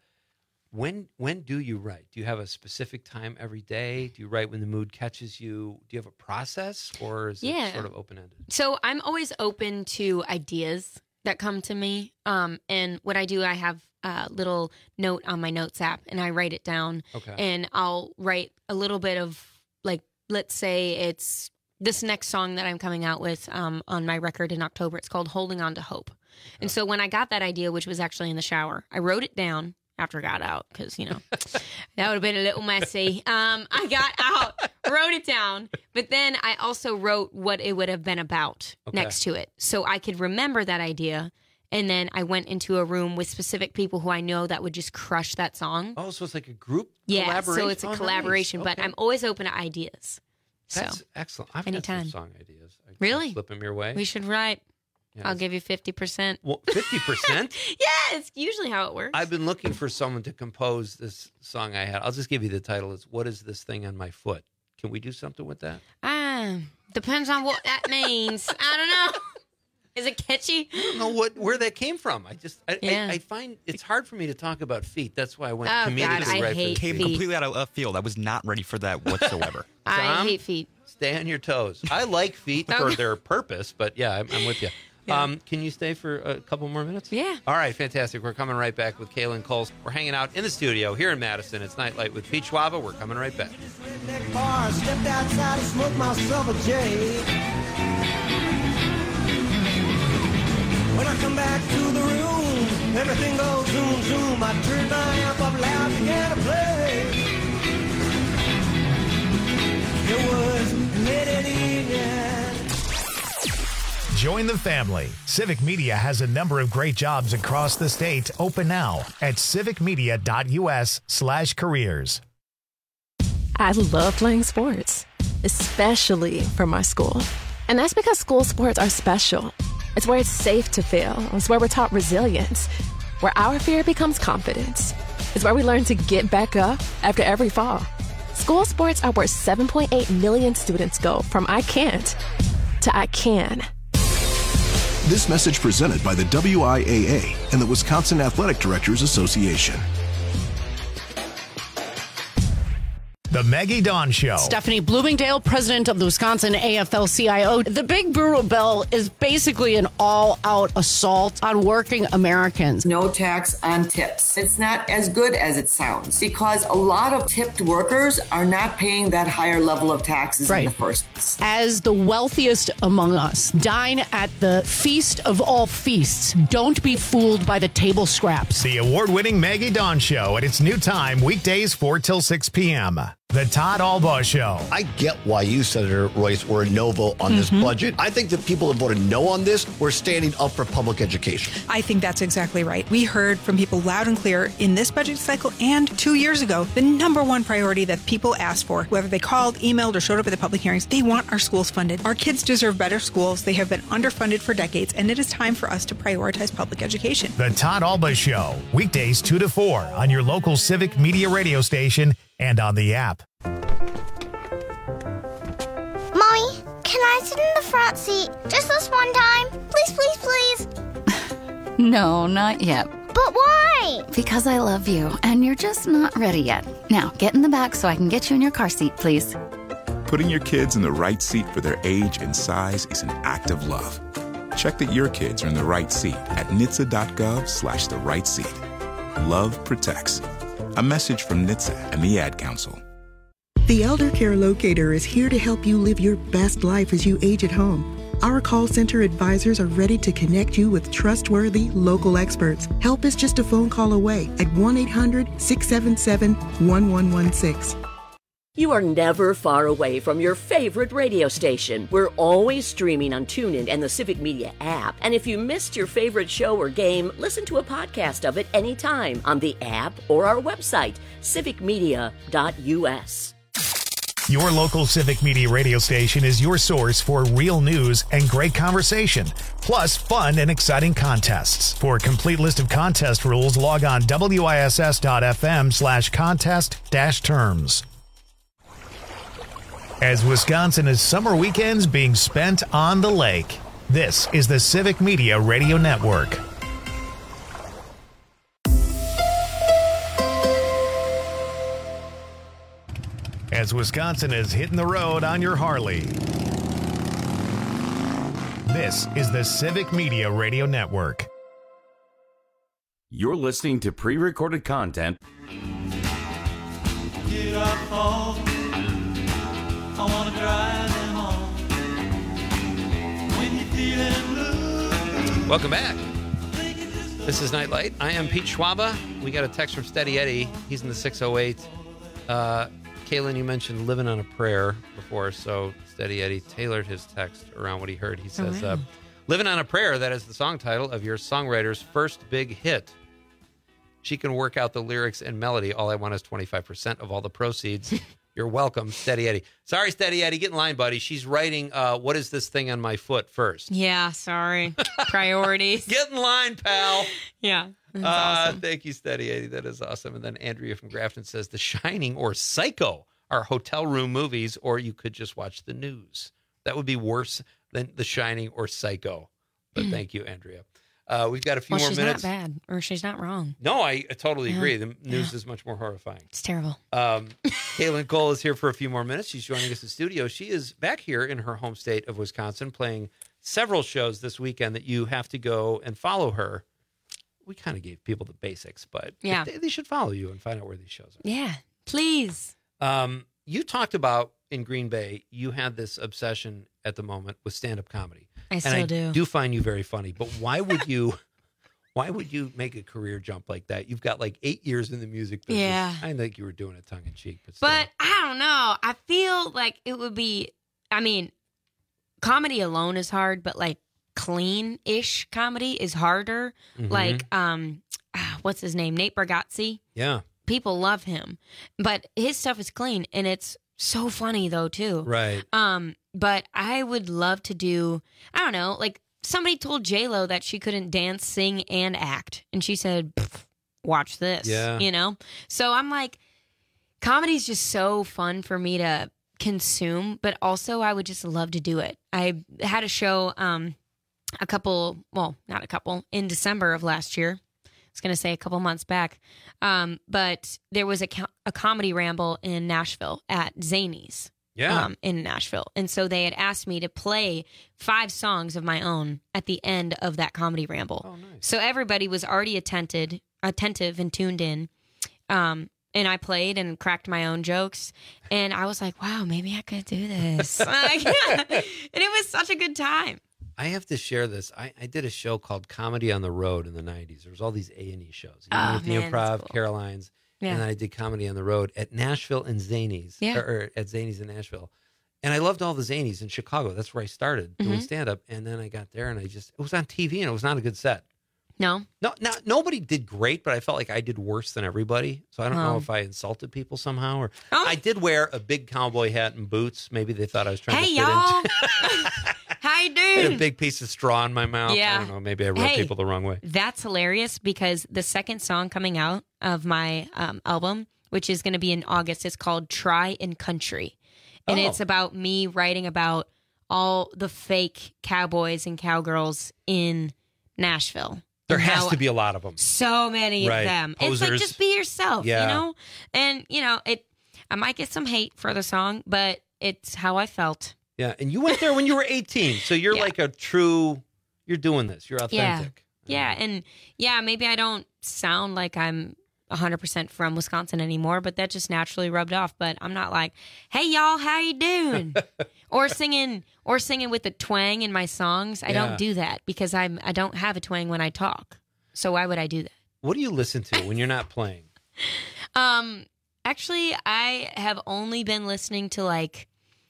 when do you write? Do you have a specific time every day? Do you write when the mood catches you? Do you have a process, or is it sort of open-ended? So I'm always open to ideas that come to me. And what I do, I have a little note on my notes app and I write it down. Okay. And I'll write a little bit of, like, let's say it's this next song that I'm coming out with on my record in October. It's called Holding On to Hope. And so when I got that idea, which was actually in the shower, I wrote it down after I got out because, that would have been a little messy. I got out, wrote it down, but then I also wrote what it would have been about next to it. So I could remember that idea. And then I went into a room with specific people who I know that would just crush that song. Oh, so it's like a group Yeah, collaboration? so it's a Oh, collaboration, nice. but I'm always open to ideas. That's So excellent. I've anytime. got some song ideas. I can Really? slip them your way. We should write. Yeah, I'll give you 50%. Well, 50%? Yeah, it's usually how it works. I've been looking for someone to compose this song I had. I'll just give you the title. It's What Is This Thing on My Foot? Can we do something with that? Depends on what that means. I don't know. Is it catchy? I don't know where that came from. Yeah. I find it's hard for me to talk about feet. That's why I went Oh, comedically God, I right hate for Came feet. completely out of left field. I was not ready for that whatsoever. I hate feet. Stay on your toes. I like feet for their purpose, but yeah, I'm with you. Yeah. Can you stay for a couple more minutes? Yeah. All right, fantastic. We're coming right back with Kaylin Coles. We're hanging out in the studio here in Madison. It's Nightlight with Pete Schwaba. We're coming right back. Bar, stepped outside and smoked myself a J. When I come back to the room, everything goes zoom, zoom. I turn my amp up loud, began to play. It was late in the evening. Join the family. Civic Media has a number of great jobs across the state open now at civicmedia.us/careers. I love playing sports, especially for my school. And that's because school sports are special. It's where it's safe to fail. It's where we're taught resilience, where our fear becomes confidence. It's where we learn to get back up after every fall. School sports are where 7.8 million students go from I can't to I can. This message presented by the WIAA and the Wisconsin Athletic Directors Association. The Maggie Dawn Show. Stephanie Bloomingdale, president of the Wisconsin AFL-CIO. The Big Brutal Bill is basically an all-out assault on working Americans. No tax on tips. It's not as good as it sounds because a lot of tipped workers are not paying that higher level of taxes in the first place. As the wealthiest among us, dine at the feast of all feasts. Don't be fooled by the table scraps. The award-winning Maggie Dawn Show at its new time, weekdays 4 till 6 p.m. The Todd Albaugh Show. I get why you, Senator Royce, were a no vote on this budget. I think the people that voted no on this were standing up for public education. I think that's exactly right. We heard from people loud and clear in this budget cycle and 2 years ago, the number one priority that people asked for, whether they called, emailed, or showed up at the public hearings, they want our schools funded. Our kids deserve better schools. They have been underfunded for decades, and it is time for us to prioritize public education. The Todd Albaugh Show, weekdays 2 to 4 on your local Civic Media radio station and on the app. Mommy, can I sit in the front seat just this one time? Please, please, please. No, not yet. But why? Because I love you, and you're just not ready yet. Now, get in the back so I can get you in your car seat, please. Putting your kids in the right seat for their age and size is an act of love. Check that your kids are in the right seat at NHTSA.gov/the right seat. Love protects. A message from NHTSA and the Ad Council. The Elder Care Locator is here to help you live your best life as you age at home. Our call center advisors are ready to connect you with trustworthy local experts. Help is just a phone call away at 1-800-677-1116. You are never far away from your favorite radio station. We're always streaming on TuneIn and the Civic Media app. And if you missed your favorite show or game, listen to a podcast of it anytime on the app or our website, civicmedia.us. Your local Civic Media radio station is your source for real news and great conversation, plus fun and exciting contests. For a complete list of contest rules, log on wiss.fm/contest-terms. As Wisconsin is summer weekends being spent on the lake, this is the Civic Media Radio Network. As Wisconsin is hitting the road on your Harley, this is the Civic Media Radio Network. You're listening to pre-recorded content. Get up home. I wanna drive them home. When you're feeling blue. Welcome back. This is Nightlight. I am Pete Schwaba. We got a text from Steady Eddie. He's in the 608. Kaylin, you mentioned Living on a Prayer before, so Steady Eddie tailored his text around what he heard. He says, Living on a Prayer, that is the song title of your songwriter's first big hit. She can work out the lyrics and melody. All I want is 25% of all the proceeds. You're welcome, Steady Eddie. Sorry, Steady Eddie. Get in line, buddy. She's writing, what is this thing on my foot first? Yeah, sorry. Priorities. Get in line, pal. Yeah. That's awesome. Thank you, Steady Eddie. That is awesome. And then Andrea from Grafton says, The Shining or Psycho are hotel room movies, or you could just watch the news. That would be worse than The Shining or Psycho. But thank you, Andrea. We've got a few more minutes. She's not bad, or she's not wrong. No, I totally agree. The news is much more horrifying. It's terrible. Kaylin Cole is here for a few more minutes. She's joining us in the studio. She is back here in her home state of Wisconsin playing several shows this weekend that you have to go and follow her. We kind of gave people the basics, but they should follow you and find out where these shows are. Yeah, please. You talked about in Green Bay, you had this obsession at the moment with stand-up comedy. I still do. I do find you very funny, but why would you make a career jump like that? You've got like 8 years in the music business. Yeah. I think you were doing it tongue in cheek, but But I don't know. I feel like it would be, I mean, comedy alone is hard, but like clean-ish comedy is harder. Mhm. Like, what's his name? Nate Bargatze. Yeah. People love him, but his stuff is clean and it's so funny though too. Right. But I would love to do, I don't know, like somebody told J-Lo that she couldn't dance, sing, and act. And she said, watch this, you know? So I'm like, comedy's just so fun for me to consume, but also I would just love to do it. I had a show in December of last year. I was going to say a couple months back. But there was a comedy ramble in Nashville at Zanies. Yeah. In Nashville. And so they had asked me to play 5 songs of my own at the end of that comedy ramble. Oh, nice. So everybody was already attentive and tuned in. And I played and cracked my own jokes. And I was like, wow, maybe I could do this. And it was such a good time. I have to share this. I did a show called Comedy on the Road in the 90s. There was all these A&E shows. With the Improv, cool. Caroline's. Yeah. And then I did Comedy on the Road at Nashville and Zanies. Or at Zanies in Nashville. And I loved all the Zanies in Chicago. That's where I started doing stand-up. And then I got there and it was on TV and it was not a good set. No, nobody did great, but I felt like I did worse than everybody. So I don't know if I insulted people somehow, or I did wear a big cowboy hat and boots. Maybe they thought I was trying to fit y'all. into. How you doing? I had a big piece of straw in my mouth. Yeah. I don't know. Maybe I rubbed people the wrong way. That's hilarious because the second song coming out of my album, which is going to be in August, is called Try in Country. And it's about me writing about all the fake cowboys and cowgirls in Nashville. There has to be a lot of them. So many of them. Posers. It's like, just be yourself, Yeah. you know? And, you know, I might get some hate for the song, but it's how I felt. Yeah, and you went there when you were 18, so you're like a true, you're doing this, you're authentic. Yeah, and maybe I don't sound like I'm 100% from Wisconsin anymore, but that just naturally rubbed off. But I'm not like, hey, y'all, how you doing? or singing with the twang in my songs. I don't do that because I don't have a twang when I talk. So why would I do that? What do you listen to when you're not playing? Actually, I have only been listening to like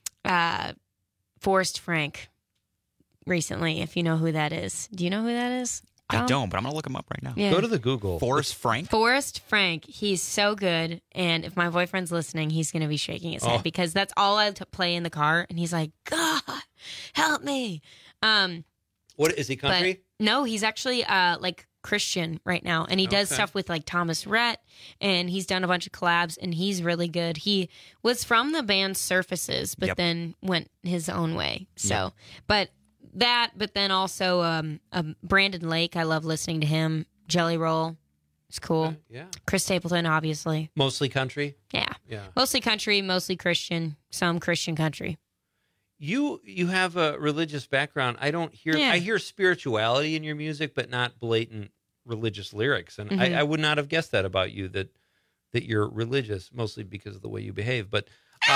Forrest Frank recently, if you know who that is. Do you know who that is? I don't, but I'm going to look him up right now. Yeah. Go to the Google. Forrest Frank? Forrest Frank. He's so good. And if my boyfriend's listening, he's going to be shaking his head because that's all I play in the car. And he's like, God, help me. What is he, country? No, he's actually like Christian right now. And he does stuff with like Thomas Rhett. And he's done a bunch of collabs. And he's really good. He was from the band Surfaces, but then went his own way. So, but then also Brandon Lake. I love listening to him. Jelly Roll. It's cool. Yeah. Chris Stapleton, obviously. Mostly country? Yeah. Yeah. Mostly country, mostly Christian, some Christian country. You have a religious background. I don't hear I hear spirituality in your music, but not blatant religious lyrics. And I would not have guessed that about you, that you're religious, mostly because of the way you behave. But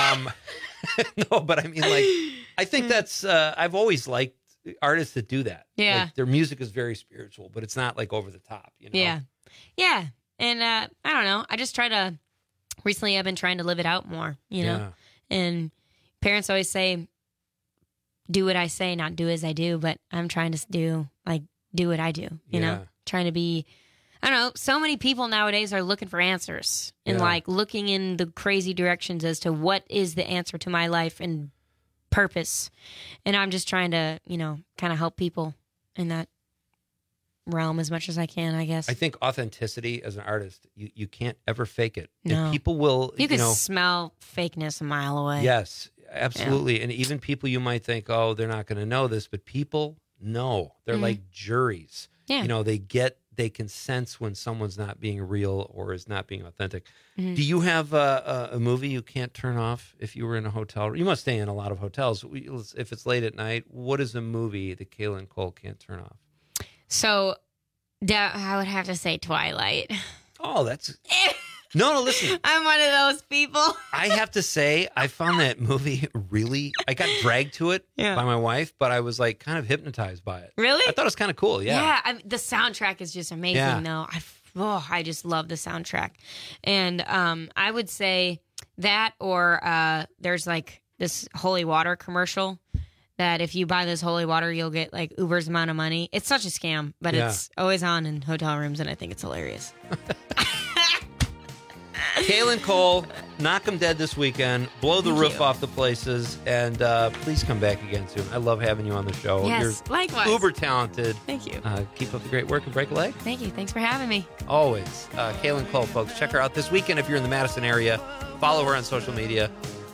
no, but I mean, like, I think that's I've always liked artists that do that. Yeah. Like, their music is very spiritual, but it's not like over the top, you know? Yeah. Yeah. And I don't know. I just recently I've been trying to live it out more, you know? And parents always say, do what I say, not do as I do. But I'm trying to do what I do, you know? Trying to be, I don't know. So many people nowadays are looking for answers and like looking in the crazy directions as to what is the answer to my life and purpose. And I'm just trying to, you know, kind of help people in that realm as much as I can, I guess. I think authenticity as an artist, you can't ever fake it. No. If people will, you can smell fakeness a mile away. Yes, absolutely. And even people you might think, oh, they're not going to know this, but people know. They're like juries. Yeah. You know, they can sense when someone's not being real or is not being authentic. Mm-hmm. Do you have a movie you can't turn off if you were in a hotel room? You must stay in a lot of hotels. If it's late at night, what is a movie that Kayla and Cole can't turn off? So I would have to say Twilight. Oh, that's... No, listen. I'm one of those people. I have to say, I found that movie I got dragged to it by my wife, but I was like kind of hypnotized by it. Really? I thought it was kind of cool, Yeah, the soundtrack is just amazing, though. I just love the soundtrack. And I would say that, or there's like this holy water commercial that if you buy this holy water, you'll get like Uber's amount of money. It's such a scam, but it's always on in hotel rooms, and I think it's hilarious. Kayla and Cole, knock them dead this weekend. Blow the roof off the places. And please come back again soon. I love having you on the show. Yes, You're likewise. uber talented. Thank you. Keep up the great work and break a leg. Thank you. Thanks for having me. Always. Kaylin Cole, folks. Check her out this weekend if you're in the Madison area. Follow her on social media.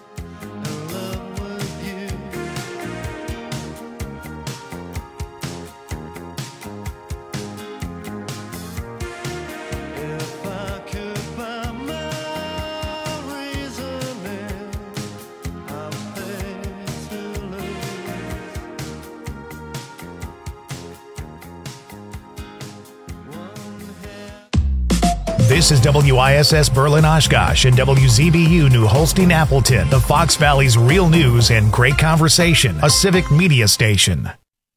This is WISS Berlin Oshkosh and WZBU New Holstein Appleton, the Fox Valley's real news and great conversation, a civic media station.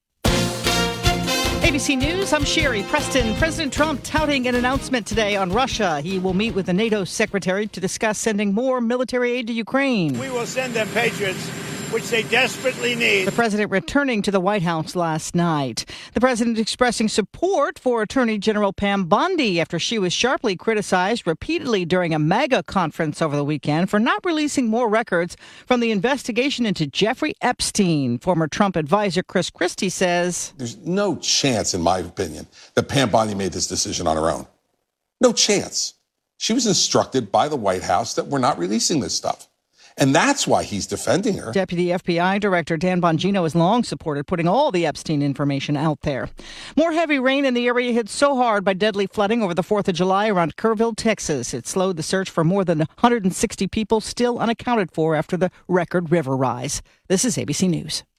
ABC News, I'm Sherry Preston. President Trump touting an announcement today on Russia. He will meet with the NATO secretary to discuss sending more military aid to Ukraine. We will send them Patriots, which they desperately need. The president returning to the White House last night. The president expressing support for Attorney General Pam Bondi after she was sharply criticized repeatedly during a MAGA conference over the weekend for not releasing more records from the investigation into Jeffrey Epstein. Former Trump advisor Chris Christie says, "There's no chance, in my opinion, that Pam Bondi made this decision on her own. No chance. She was instructed by the White House that we're not releasing this stuff. And that's why he's defending her." Deputy FBI Director Dan Bongino has long supported putting all the Epstein information out there. More heavy rain in the area hit so hard by deadly flooding over the 4th of July around Kerrville, Texas. It slowed the search for more than 160 people still unaccounted for after the record river rise. This is ABC News.